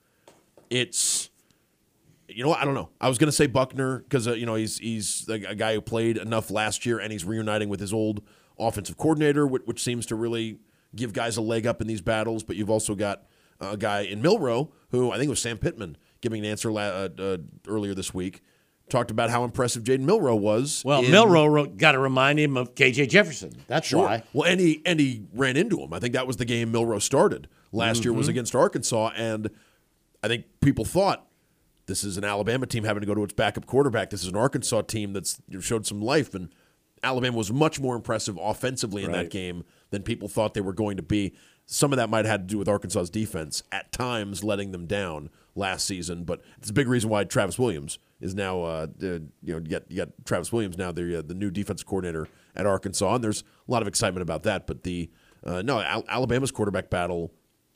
it's. You know what? I don't know. I was going to say Buckner because uh, you know he's he's a, a guy who played enough last year, and he's reuniting with his old offensive coordinator, which, which seems to really give guys a leg up in these battles. But you've also got a guy in Milroe who I think it was Sam Pittman giving an answer la- uh, uh, earlier this week. Talked about how impressive Jaden Milroe was. Well, in, Milroe got to remind him of K J Jefferson. That's Sure. why. Well, and he and he ran into him. I think that was the game Milroe started last Mm-hmm. year was against Arkansas, and I think people thought this is an Alabama team having to go to its backup quarterback. This is an Arkansas team that's showed some life, and Alabama was much more impressive offensively in Right. that game than people thought they were going to be. Some of that might have had to do with Arkansas's defense at times letting them down last season, but it's a big reason why Travis Williams is now, uh, uh, you know, you got, you got Travis Williams now, the uh, the new defensive coordinator at Arkansas, and there's a lot of excitement about that. But the uh, no Al- Alabama's quarterback battle.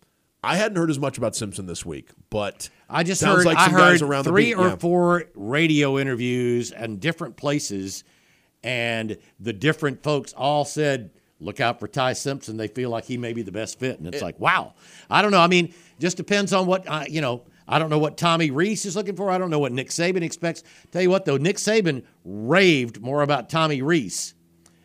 I hadn't heard as much about Simpson this week, but I just sounds heard like I some guys heard around three the beat, or yeah. four radio interviews and different places, and the different folks all said, "Look out for Ty Simpson. They feel like he may be the best fit." And it's like, wow. I don't know. I mean, just depends on what uh, you know. I don't know what Tommy Reese is looking for. I don't know what Nick Saban expects. Tell you what, though, Nick Saban raved more about Tommy Reese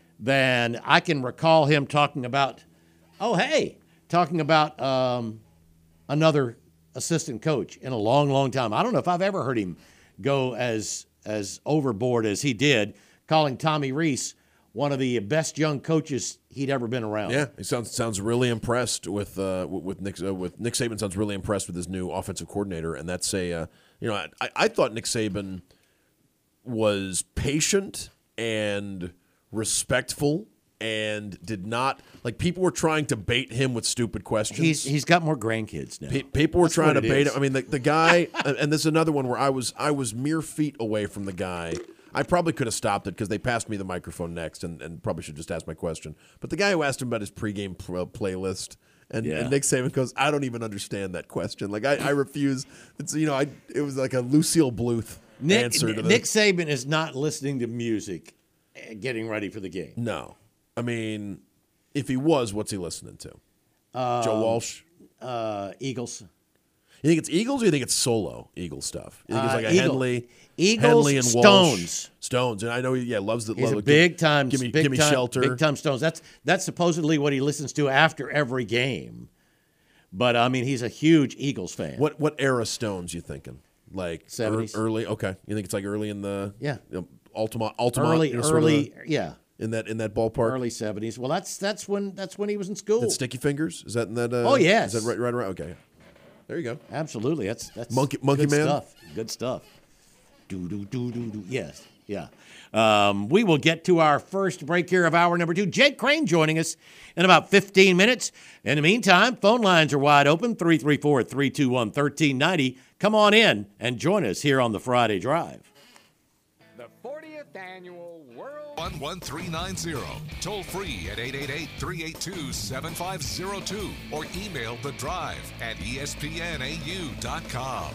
than I can recall him talking about. Oh, hey, talking about um, another assistant coach in a long, long time. I don't know if I've ever heard him go as as overboard as he did, calling Tommy Reese one of the best young coaches he'd ever been around. Yeah, he sounds sounds really impressed with uh, with Nick uh, with Nick Saban. Sounds really impressed with his new offensive coordinator, and that's a uh, you know I, I thought Nick Saban was patient and respectful and did not like people were trying to bait him with stupid questions. He's he's got more grandkids now. Pe- people were That's trying what to it bait is. him. I mean, the, the guy, and and this is another one where I was I was mere feet away from the guy. I probably could have stopped it because they passed me the microphone next, and, and probably should just ask my question. But the guy who asked him about his pregame pl- playlist, and, Yeah. and Nick Saban goes, "I don't even understand that question. Like I, I refuse." It's you know, I it was like a Lucille Bluth Nick, answer to Nick this. Saban is not listening to music, uh, getting ready for the game. No, I mean, if he was, what's he listening to? Joe Walsh. Uh, Eagles. You think it's Eagles or you think it's solo Eagle stuff? You think it's Uh, like a Eagle- Henley, Eagles, Henley and Walsh, Stones. Stones, and I know he yeah loves the. He's love, a big time, Give me, big give me time, shelter. big time Stones. That's that's supposedly what he listens to after every game. But I mean, he's a huge Eagles fan. What what era Stones you thinking? Like ear- seventies. early. Okay, you think it's like early in the Yeah. you know, Altamont, Altamont, early, you know, sort of early, yeah, in that in that ballpark. early seventies. Well, that's that's when that's when he was in school. That Sticky Fingers is that in that? Uh, Oh, yes. is that right? Right around. Okay, there you go. Absolutely, that's that's Monkey- Monkey good Man? stuff. Good stuff. Do do do do do. Yes, yeah. Um, we will get to our first break here of hour number two. Jake Crane joining us in about fifteen minutes. In the meantime, phone lines are wide open, three three four, three two one, one three nine zero. Come on in and join us here on the Friday Drive. The fortieth Annual World one one three nine zero. Toll free at eight eight eight, three eight two, seven five zero two or email the drive at E S P N A U dot com.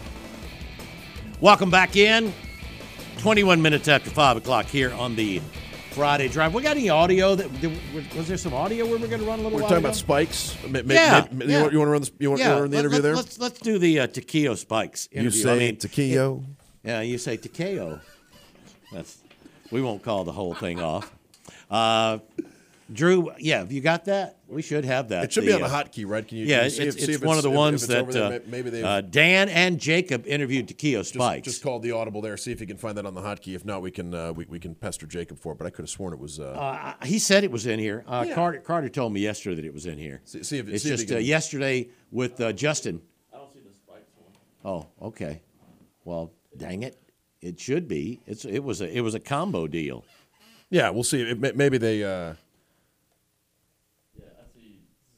Welcome back in. twenty-one minutes after five o'clock here on the Friday Drive. We got any audio? That did, Was there some audio where we're going to run a little We're while talking ago? about spikes. Ma- ma- Yeah, ma- yeah. You, want, you want to run the you want, Yeah, you want to run the let- interview let- there? Let's let's do the uh, Takeo Spikes You interview. say I mean, Takeo. yeah, you say Takeo. That's we won't call the whole thing off. Uh, Drew, yeah, have you got that? We should have that. It should The, be on the uh, hotkey, right? Can you? Yeah, can you it's, see if- it's see if one of the if- ones if it's over that there, uh, maybe they uh, Dan and Jacob interviewed Takeo Spikes. Just, just called the audible there. See if you can find that on the hotkey. If not, we can uh, we, we can pester Jacob for it. But I could have sworn it was. Uh, Uh, he said it was in here. Uh, Yeah. Carter, Carter told me yesterday that it was in here. See- see if- it's see if just you uh, can- yesterday with uh, Justin. I don't see the Spikes one. Oh, okay. Well, dang it, it should be. It's it was a it was a combo deal. yeah, we'll see. It, may- maybe they. Uh,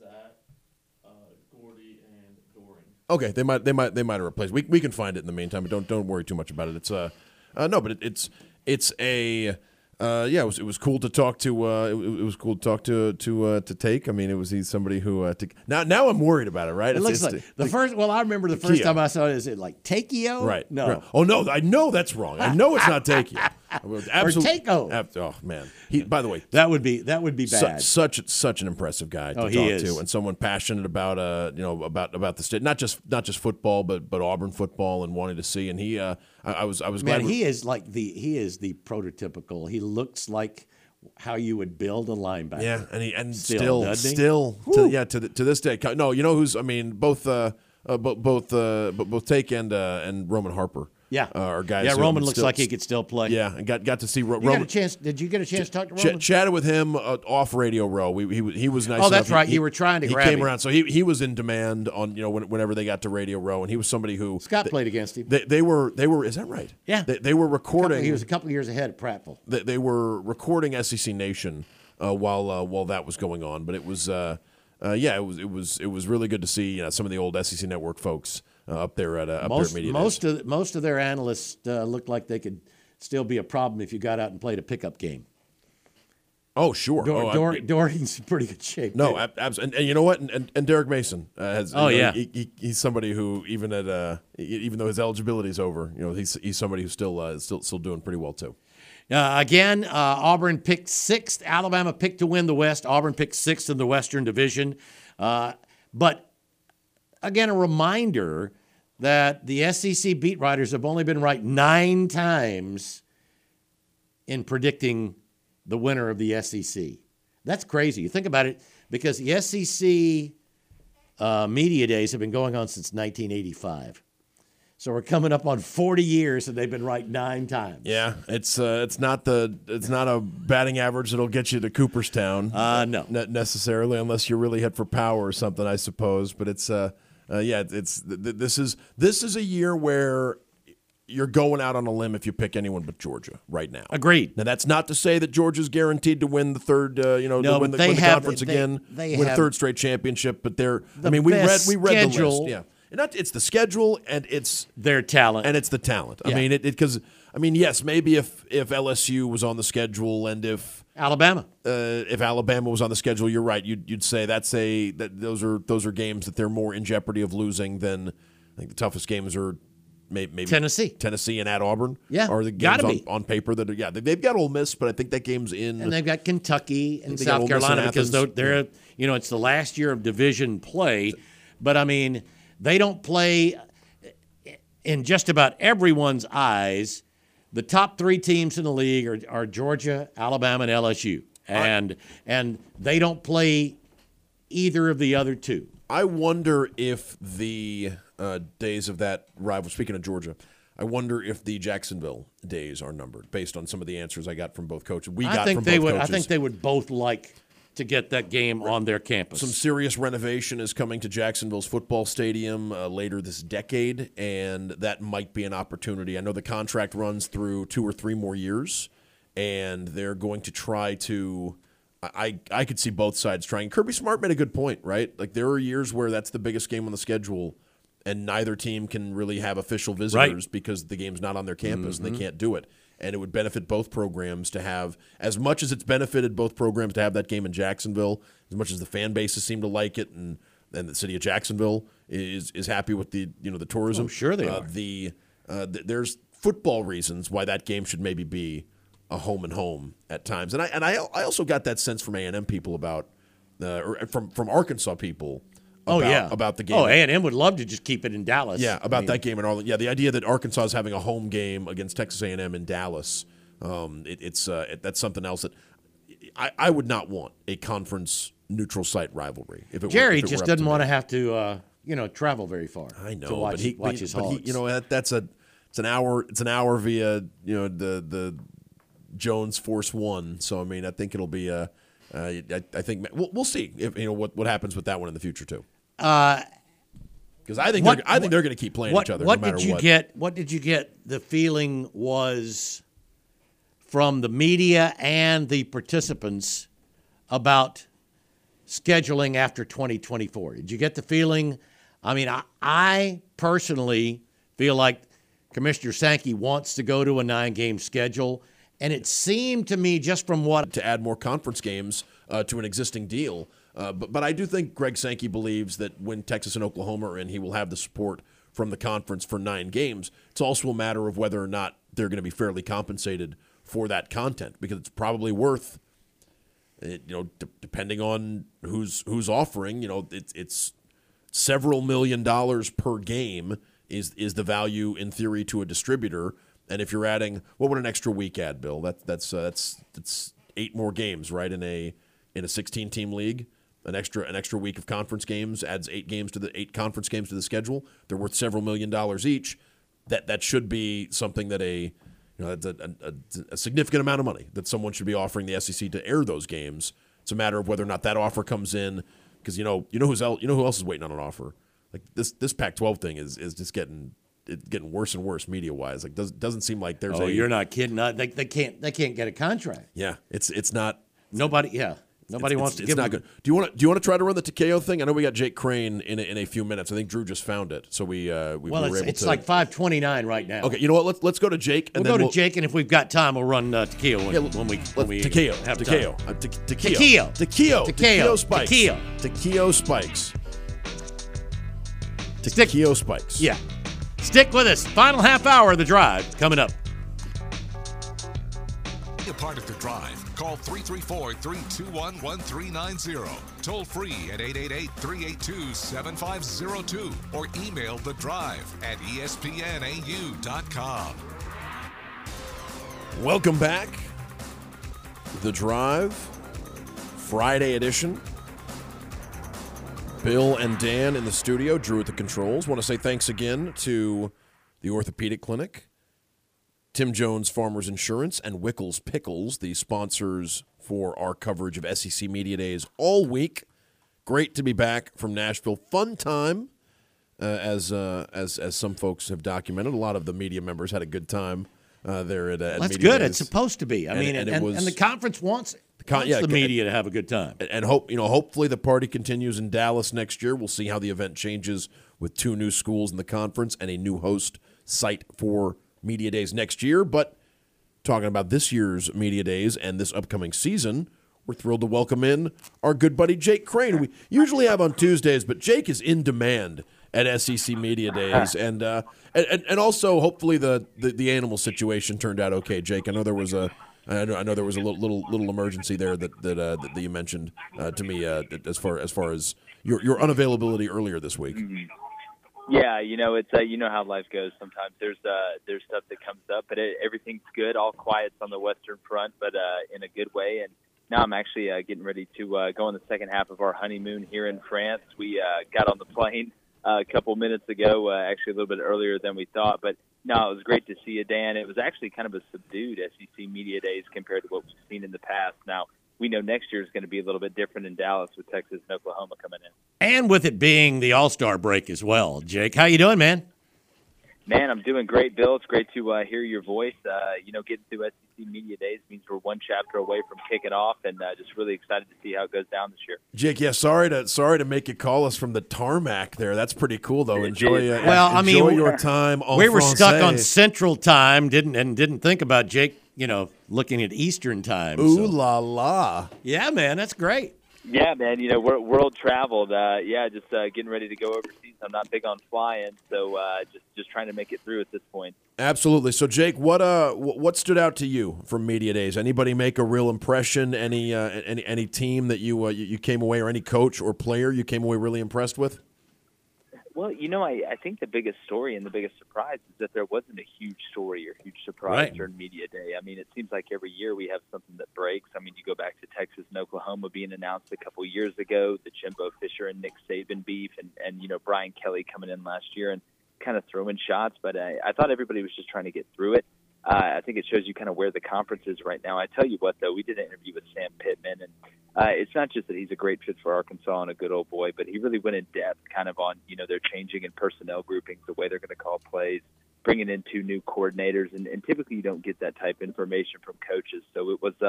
Okay, they might they might they might have replaced. We we can find it in the meantime, but don't don't worry too much about it. It's uh, uh no, but it, it's it's a. Uh, yeah, it was it was cool to talk to. Uh, it, it was cool to talk to to uh, to take. I mean, it was he's somebody who uh, to, now now I'm worried about it. Right? It It's- looks it's like the- the first. Well, I remember the first Takeo. time I saw it. Is it like Takeo? Right. No. right. Oh no, I know that's wrong. I know it's not Takeo. Absolutely. Takeo. Ab- oh man. He. By the way, That would be that would be su- bad. such such an impressive guy to Oh, talk he is. to, and someone passionate about uh you know about about the state, not just not just football, but but Auburn football, and wanting to see. And he uh I, I was I was Man, glad. he is like the he is the prototypical. He looks like how you would build a linebacker. Yeah, and he and Still, still doesn't he? still to, yeah to the, to this day. No, you know who's I mean both uh, uh bo- both uh bo- both Take and uh, and Roman Harper. Yeah, uh, are guys. Yeah, who Roman I'm looks still- like he could still play. Yeah, and got got to see Ro- You got Roman. a chance? Did you get a chance to talk to Ch- Roman? chatted with him uh, off Radio Row. We, he was he was nice. Oh, that's enough. He- right. He, You were trying to He grab came him. around, so he he was in demand on you know when, whenever they got to Radio Row, and he was somebody who Scott they, played against him. They, they were they were is that right? Yeah. They, they were recording. He was a couple of years ahead of Prattville. They, they were recording S E C Nation uh, while uh, while that was going on, but it was uh, uh, yeah it was it was it was really good to see you know, some of the old S E C Network folks uh, up there at uh, up Most there at Media most Days. of most of their analysts uh, looked like they could still be a problem if you got out and played a pickup game. Oh sure, Dor- oh, I- Dor- Doreen's in pretty good shape. No, too. ab- abs- and, and you know what? And, and, and Derek Mason uh, has. Oh, you know, yeah. he, he, he's somebody who even at uh, e- even though his eligibility is over, you know, he's he's somebody who's still uh, still still doing pretty well too. Uh, again, uh, Auburn picked sixth. Alabama picked to win the West. Auburn picked sixth in the Western Division. Uh, but again, a reminder that the S E C beat writers have only been right nine times in predicting the winner of the S E C. That's crazy. You think about it, because the S E C uh, media days have been going on since nineteen eighty-five. So we're coming up on forty years, and they've been right nine times. Yeah, it's uh, it's not the it's not a batting average that'll get you to Cooperstown. Uh, no, not necessarily, unless you really hit for power or something, I suppose. But it's uh, uh yeah, it's th- th- this is this is a year where you're going out on a limb if you pick anyone but Georgia right now. Agreed. Now that's not to say that Georgia's guaranteed to win the third, uh, you know, No, to win but the, they win the have- conference they- again, they win a have third straight championship. But they're, I the mean, we read best we read the schedule. list, yeah. And not, it's the schedule and it's their talent and it's the talent. I Yeah. mean, it because I mean, yes, maybe if if L S U was on the schedule and if Alabama, uh, if Alabama was on the schedule, you're right. You'd you'd say that's a that those are those are games that they're more in jeopardy of losing than I think the toughest games are. Maybe, maybe Tennessee, Tennessee, and at Auburn, Yeah, are the gotta games on, be. on paper that are, yeah they- they've got Ole Miss, but I think that game's in and they've got Kentucky and They got South Ole Miss Carolina and because Athens. they're, they're you know it's the last year of division play. But I mean, they don't play in just about everyone's eyes. The top three teams in the league are, are Georgia, Alabama, and L S U, and and they don't play either of the other two. I wonder if the uh, days of that rival. Speaking of Georgia, I wonder if the Jacksonville days are numbered based on some of the answers I got from both coaches. We got I think from they both would. coaches. I think they would both like to get that game on their campus. Some serious renovation is coming to Jacksonville's football stadium uh, later this decade, and that might be an opportunity. I know the contract runs through two or three more years, and they're going to try to. I I could see both sides trying. Kirby Smart made a good point, right? Like there are years where that's the biggest game on the schedule, and neither team can really have official visitors Right. because the game's not on their campus Mm-hmm. and they can't do it. And it would benefit both programs to have, as much as it's benefited both programs to have that game in Jacksonville, as much as the fan bases seem to like it, and, and the city of Jacksonville is is happy with the you know the tourism. Oh, sure they uh, are. The uh, th- there's football reasons why that game should maybe be a home and home at times, and I and I I also got that sense from A and M people about, uh, or from from Arkansas people. Oh about, yeah, about the game. Oh, A and M would love to just keep it in Dallas. Yeah, about I mean, that game in Arlington. Yeah, the idea that Arkansas is having a home game against Texas A and M in Dallas, um, it, it's uh, it, that's something else that I, I would not want a conference neutral site rivalry. If it Jerry were, if it just were up doesn't to want me. to have to, uh, you know, travel very far. I know, to watch, but he, watch but, his but he, Hogs. you know, that, that's a it's an hour it's an hour via you know the the Jones Force One. So I mean, I think it'll be a. Uh, I, I think we'll, we'll see if you know what, what happens with that one in the future too. Uh, Because I think what- they're, I think they're going to keep playing what, each other. What no matter did you what. get? What did you get? The feeling was from the media and the participants about scheduling after twenty twenty-four. Did you get the feeling I mean, I, I personally feel like Commissioner Sankey wants to go to a nine-game schedule, and it seemed to me just from what to add more conference games uh, to an existing deal. Uh, but but I do think Greg Sankey believes that when Texas and Oklahoma are in, he will have the support from the conference for nine games. It's also a matter of whether or not they're going to be fairly compensated for that content, because it's probably worth, it, you know, d- depending on who's who's offering. You know, it, it's several million dollars per game is is the value in theory to a distributor. And if you're adding, what would an extra week add, Bill? That that's uh, that's that's eight more games, right? In a in a sixteen team league, an extra an extra week of conference games adds eight games to the eight conference games to the schedule. They're worth several million dollars each. That that should be something that a you know, that's a, a, a significant amount of money that someone should be offering the S E C to air those games. It's a matter of whether or not that offer comes in, because you know you know who's el- you know who else is waiting on an offer. Like this this Pac twelve thing is is just getting it's getting worse and worse media wise. Like does doesn't seem like there's oh, a you're not kidding. Not, they, they can't they can't get a contract. Yeah, it's it's not nobody. Yeah, nobody it's, wants it's, to it's give not them. good. Do you want to do you want to try to run the Takeo thing? I know we got Jake Crane in a, in a few minutes. I think Drew just found it, so we uh, we, Well, we were it's, able it's to. like five twenty-nine right now. Okay, you know what? Let's let's go to Jake and We'll then go to we'll, Jake, and if we've got time, we'll run uh, Takeo when, Yeah, when we let's, when we Takeo, have Takeo, time. uh, T- Takeo, Takeo. Takeo, Takeo. Spikes, Takeo. Takeo Spikes, Stick- Takeo Spikes. Yeah. Stick with us. Final half hour of the drive coming up. Be a part of the drive. Call three three four, three two one, one three nine zero. Toll free at eight eight eight, three eight two, seven five zero two or email the drive at E S P N A U dot com. Welcome back. The Drive, Friday edition. Bill and Dan in the studio, Drew at the controls. Want to say thanks again to the Orthopedic Clinic, Tim Jones Farmers Insurance, and Wickles Pickles, the sponsors for our coverage of S E C Media Days all week. Great to be back from Nashville. Fun time, uh, as uh, as as some folks have documented. A lot of the media members had a good time uh, there at, uh, at That's Media good. Days. It's supposed to be. I And- mean, and and, it and, was- and the conference wants, con- wants yeah, the and- media to have a good time. And hope you know, hopefully the party continues in Dallas next year. We'll see how the event changes with two new schools in the conference and a new host site for Media Days next year. But talking about this year's Media Days and this upcoming season, we're thrilled to welcome in our good buddy Jake Crane, who we usually have on Tuesdays, but Jake is in demand at S E C Media Days, and uh, and and also hopefully the, the the animal situation turned out okay. Jake, I know there was a. I know, I know there was a little little, little emergency there that that, uh, that, that you mentioned uh, to me uh, as far as far as your your unavailability earlier this week. Yeah, you know it's uh, you know how life goes. Sometimes there's uh, there's stuff that comes up, but it, everything's good. All quiet's on the Western Front, but uh, in a good way. And now I'm actually uh, getting ready to uh, go on the second half of our honeymoon here in France. We uh, got on the plane uh, a couple minutes ago, uh, actually a little bit earlier than we thought, but. No, it was great to see you, Dan. It was actually kind of a subdued S E C Media Days compared to what we've seen in the past. Now, we know next year is going to be a little bit different in Dallas with Texas and Oklahoma coming in. And with it being the All-Star break as well. Jake, how you doing, man? Man, I'm doing great, Bill. It's great to uh, hear your voice. Uh, you know, getting through S E C Media Days means we're one chapter away from kicking off, and uh, just really excited to see how it goes down this year. Jake, yeah, sorry to sorry to make you call us from the tarmac there. That's pretty cool though. Enjoy, uh, Well, I enjoy mean, your time. En we were stuck français. on Central Time, didn't and didn't think about Jake, you know, looking at Eastern Time. Ooh so. la la! Yeah, man, that's great. Yeah, man. You know, we're world traveled. Uh, yeah, just uh, getting ready to go overseas. I'm not big on flying, so uh, just just trying to make it through at this point. Absolutely. So, Jake, what uh, wh- what stood out to you from Media Days? Anybody make a real impression? Any uh, any any team that you, uh, you you came away, or any coach or player you came away really impressed with? Well, you know, I, I think the biggest story and the biggest surprise is that there wasn't a huge story or huge surprise Right. during Media Day. I mean, it seems like every year we have something that breaks. I mean, you go back to Texas and Oklahoma being announced a couple years ago, the Jimbo Fisher and Nick Saban beef, and, and you know, Brian Kelly coming in last year and kind of throwing shots. But I, I thought everybody was just trying to get through it. Uh, I think it shows you kind of where the conference is right now. I tell you what, though, we did an interview with Sam Pittman, and uh, it's not just that he's a great fit for Arkansas and a good old boy, but he really went in depth kind of on, you know, their changing in personnel groupings, the way they're going to call plays, bringing in two new coordinators, and, and typically you don't get that type of information from coaches. So it was uh,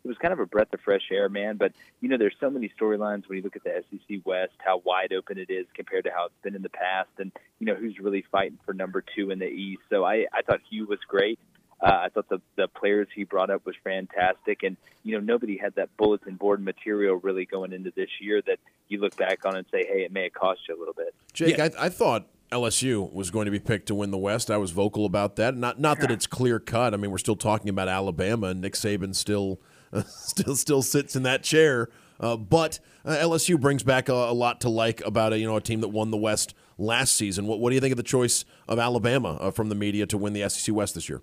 it was kind of a breath of fresh air, man. But, you know, there's so many storylines when you look at the S E C West, how wide open it is compared to how it's been in the past, and, you know, who's really fighting for number two in the East. So I, I thought Hugh was great. Uh, I thought the, the players he brought up was fantastic. And, you know, nobody had that bulletin board material really going into this year that you look back on and say, hey, it may have cost you a little bit. Jake, yeah. I, I thought L S U was going to be picked to win the West. I was vocal about that. Not not that it's clear cut. I mean, we're still talking about Alabama, and Nick Saban still uh, still still sits in that chair. Uh, but uh, L S U brings back a, a lot to like about a you know a team that won the West last season. What what do you think of the choice of Alabama uh, from the media to win the S E C West this year?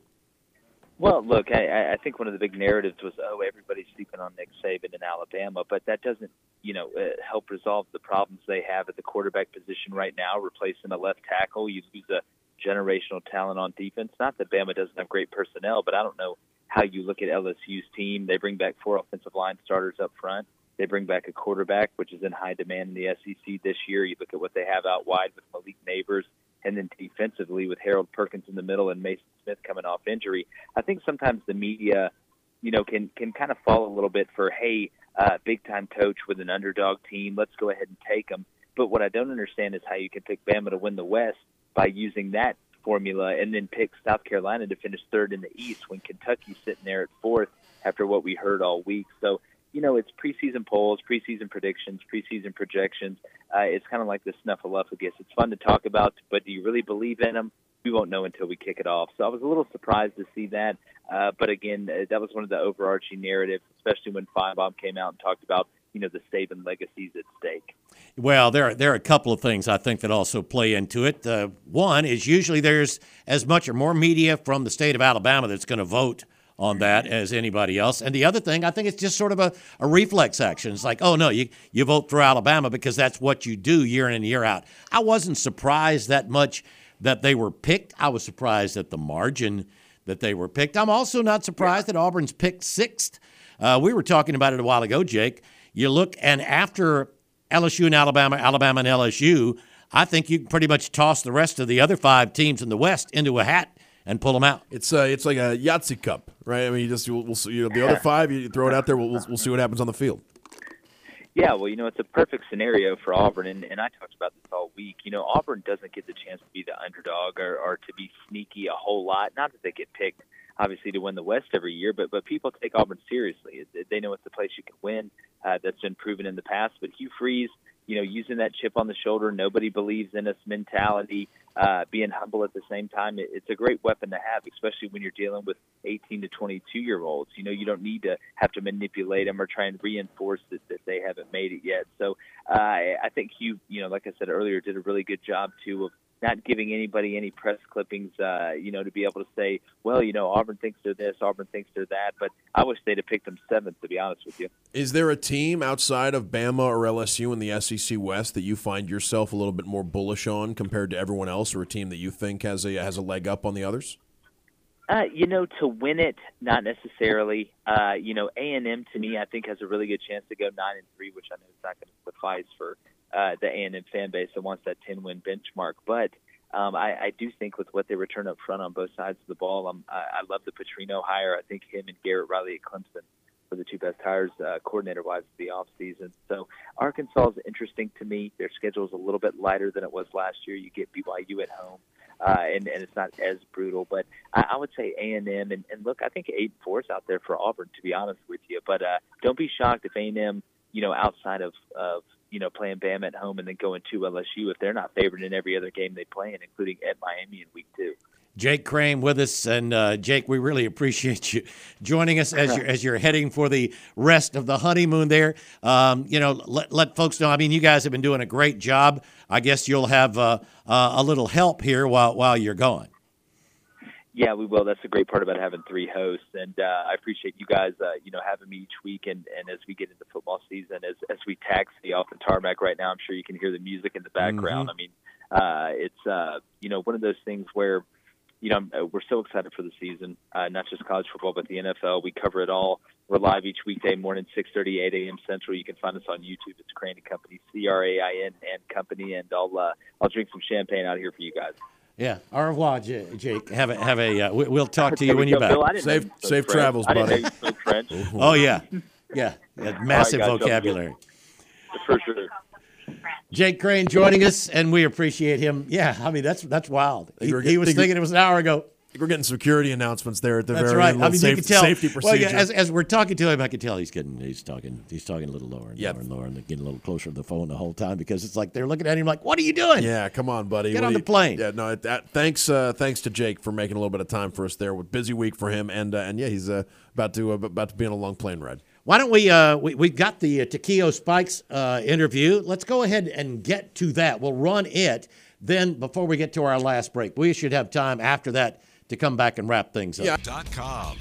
Well, look, I, I think one of the big narratives was, oh, everybody's sleeping on Nick Saban in Alabama, but that doesn't, you know, uh, help resolve the problems they have at the quarterback position right now, replacing a left tackle. You lose a generational talent on defense. Not that Bama doesn't have great personnel, but I don't know how you look at L S U's team. They bring back four offensive line starters up front. They bring back a quarterback, which is in high demand in the S E C this year. You look at what they have out wide with Malik Neighbors, and then defensively with Harold Perkins in the middle and Mason Smith coming off injury. I think sometimes the media, you know, can can kind of fall a little bit for, hey, uh, big-time coach with an underdog team, let's go ahead and take them. But what I don't understand is how you can pick Bama to win the West by using that formula and then pick South Carolina to finish third in the East when Kentucky's sitting there at fourth after what we heard all week. So, you know, it's preseason polls, preseason predictions, preseason projections. Uh, it's kind of like the snuffleupagus. It's fun to talk about, but do you really believe in them? We won't know until we kick it off. So I was a little surprised to see that. Uh, but, again, uh, that was one of the overarching narratives, especially when Feinbaum came out and talked about, you know, the Saban legacies at stake. Well, there are, there are a couple of things I think that also play into it. Uh, one is usually there's as much or more media from the state of Alabama that's going to vote on that as anybody else. And the other thing, I think it's just sort of a, a reflex action. It's like, oh, no, you, you vote for Alabama because that's what you do year in and year out. I wasn't surprised that much that they were picked. I was surprised at the margin that they were picked. I'm also not surprised that Auburn's picked sixth. Uh, we were talking about it a while ago, Jake. You look, and after L S U and Alabama, Alabama and L S U, I think you can pretty much toss the rest of the other five teams in the West into a hat and pull them out. It's uh, it's like a Yahtzee cup, right? I mean, you just we'll, we'll you know, the other five, you throw it out there. We'll, we'll we'll see what happens on the field. Yeah, well, you know, it's a perfect scenario for Auburn, and, and I talked about this all week. You know, Auburn doesn't get the chance to be the underdog or, or to be sneaky a whole lot. Not that they get picked, obviously, to win the West every year, but but people take Auburn seriously. They know it's a place you can win. Uh, that's been proven in the past. But Hugh Freeze, you know, using that chip on the shoulder, nobody believes in us mentality, uh, being humble at the same time, it, it's a great weapon to have, especially when you're dealing with eighteen to twenty-two-year-olds. You know, you don't need to have to manipulate them or try and reinforce that, that they haven't made it yet. So uh, I think Hugh, you know, like I said earlier, did a really good job, too, of not giving anybody any press clippings, uh, you know, to be able to say, well, you know, Auburn thinks they're this, Auburn thinks they're that. But I wish they'd have picked them seventh, to be honest with you. Is there a team outside of Bama or L S U in the S E C West that you find yourself a little bit more bullish on compared to everyone else, or a team that you think has a has a leg up on the others? Uh, you know, to win it, not necessarily. Uh, you know, A and M to me, I think has a really good chance to go nine and three, which I know is not going to suffice for uh, the A and M fan base that wants that ten-win benchmark. But um, I, I do think with what they return up front on both sides of the ball, um, I, I love the Petrino hire. I think him and Garrett Riley at Clemson were the two best hires uh, coordinator-wise of the offseason. So Arkansas is interesting to me. Their schedule is a little bit lighter than it was last year. You get B Y U at home. Uh, and, and it's not as brutal, but I, I would say A and M. And, and look, I think eight and four is out there for Auburn, to be honest with you. But uh, don't be shocked if A and M, you know, outside of, of you know playing Bama at home and then going to L S U, if they're not favored in every other game they play in, including at Miami in week two. Jake Crane with us, and uh, Jake, we really appreciate you joining us as you're as you're heading for the rest of the honeymoon there. Um, you know, let let folks know. I mean, you guys have been doing a great job. I guess you'll have uh, uh, a little help here while while you're gone. Yeah, we will. That's the great part about having three hosts, and uh, I appreciate you guys, uh, you know, having me each week. And, and as we get into football season, as as we taxi off the tarmac right now, I'm sure you can hear the music in the background. Mm-hmm. I mean, uh, it's uh, you know one of those things where. You know, we're so excited for the season, uh, not just college football, but the N F L. We cover it all. We're live each weekday morning, six thirty, eight a.m. Central. You can find us on YouTube. It's Crane and Company, C R A I N and Company, and I'll uh, I'll drink some champagne out here for you guys. Yeah. Au revoir, J- Jake. Have a have a. Uh, we- we'll talk to you when you're back. Bill, I didn't know Safe you spoke safe French. travels, I didn't know buddy. you spoke French. Oh yeah, yeah. yeah massive All right, guys, vocabulary. For sure. Jake Crane joining us, and we appreciate him. Yeah, I mean that's that's wild. He, Think we're he was getting- thinking it was an hour ago. I think we're getting security announcements there at the That's very right. end. I mean, Safe, you can tell. safety Well, procedure. yeah, as, as we're talking to him, I can tell he's getting he's talking he's talking a little lower and Yeah. lower and lower, and getting a little closer to the phone the whole time because it's like they're looking at him like, "What are you doing?" Yeah, come on, buddy. Get What on do the plane. Yeah, no. That, thanks, uh, thanks to Jake for making a little bit of time for us there. With busy week for him, and uh, and yeah, he's uh, about to uh, about to be on a long plane ride. Why don't we, uh, we, we've got the uh, Taquio Spikes uh, interview. Let's go ahead and get to that. We'll run it. Then, before we get to our last break, we should have time after that to come back and wrap things up. Yeah. Dot com.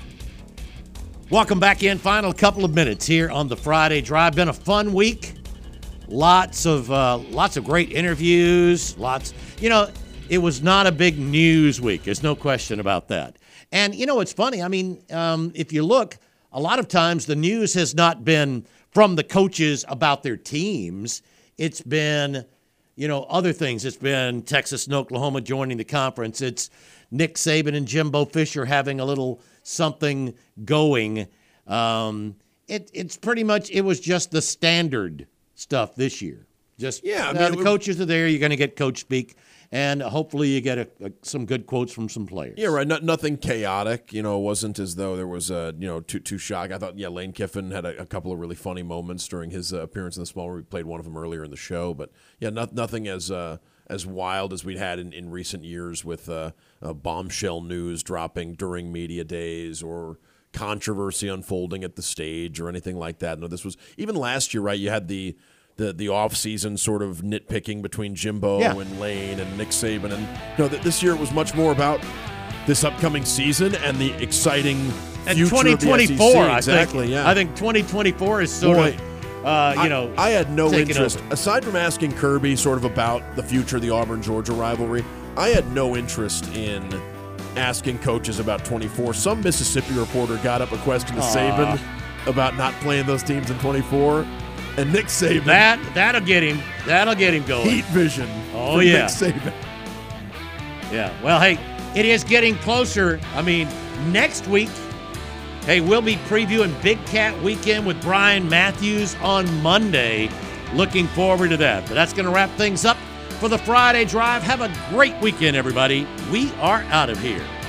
Welcome back in. Final couple of minutes here on the Friday Drive. Been a fun week. Lots of uh, lots of great interviews. Lots, you know, it was not a big news week. There's no question about that. And, you know, it's funny. I mean, um, if you look, a lot of times the news has not been from the coaches about their teams. It's been, you know, other things. It's been Texas and Oklahoma joining the conference. It's Nick Saban and Jimbo Fisher having a little something going. Um, it, it's pretty much, it was just the standard stuff this year. Just, Yeah, I uh, mean, the we- coaches are there. You're going to get coach speak. And hopefully you get a, a, some good quotes from some players. Yeah, right. Not, nothing chaotic. You know, it wasn't as though there was a you know too too shock. I thought yeah, Lane Kiffin had a, a couple of really funny moments during his uh, appearance in the small room. We played one of them earlier in the show, but yeah, not, nothing as uh, as wild as we'd had in, in recent years with uh, uh, bombshell news dropping during media days or controversy unfolding at the stage or anything like that. No, this was even last year, right? You had the. The, the off-season sort of nitpicking between Jimbo Yeah. and Lane and Nick Saban. And you know, th- this year it was much more about this upcoming season and the exciting And future twenty of the S E C. twenty-four, I Exactly, think. yeah. I think twenty twenty-four is sort Boy, of, uh, you I, know, I had no taking interest. over. Aside from asking Kirby sort of about the future of the Auburn-Georgia rivalry, I had no interest in asking coaches about twenty-four. Some Mississippi reporter got up a question to Aw. Saban about not playing those teams in twenty-four. And Nick Saban, That, that'll get him. That'll get him going. heat vision Oh, from yeah. Nick Saban. Yeah. Well, hey, it is getting closer. I mean, next week, hey, we'll be previewing Big Cat Weekend with Brian Matthews on Monday. Looking forward to that. But that's going to wrap things up for the Friday Drive. Have a great weekend, everybody. We are out of here.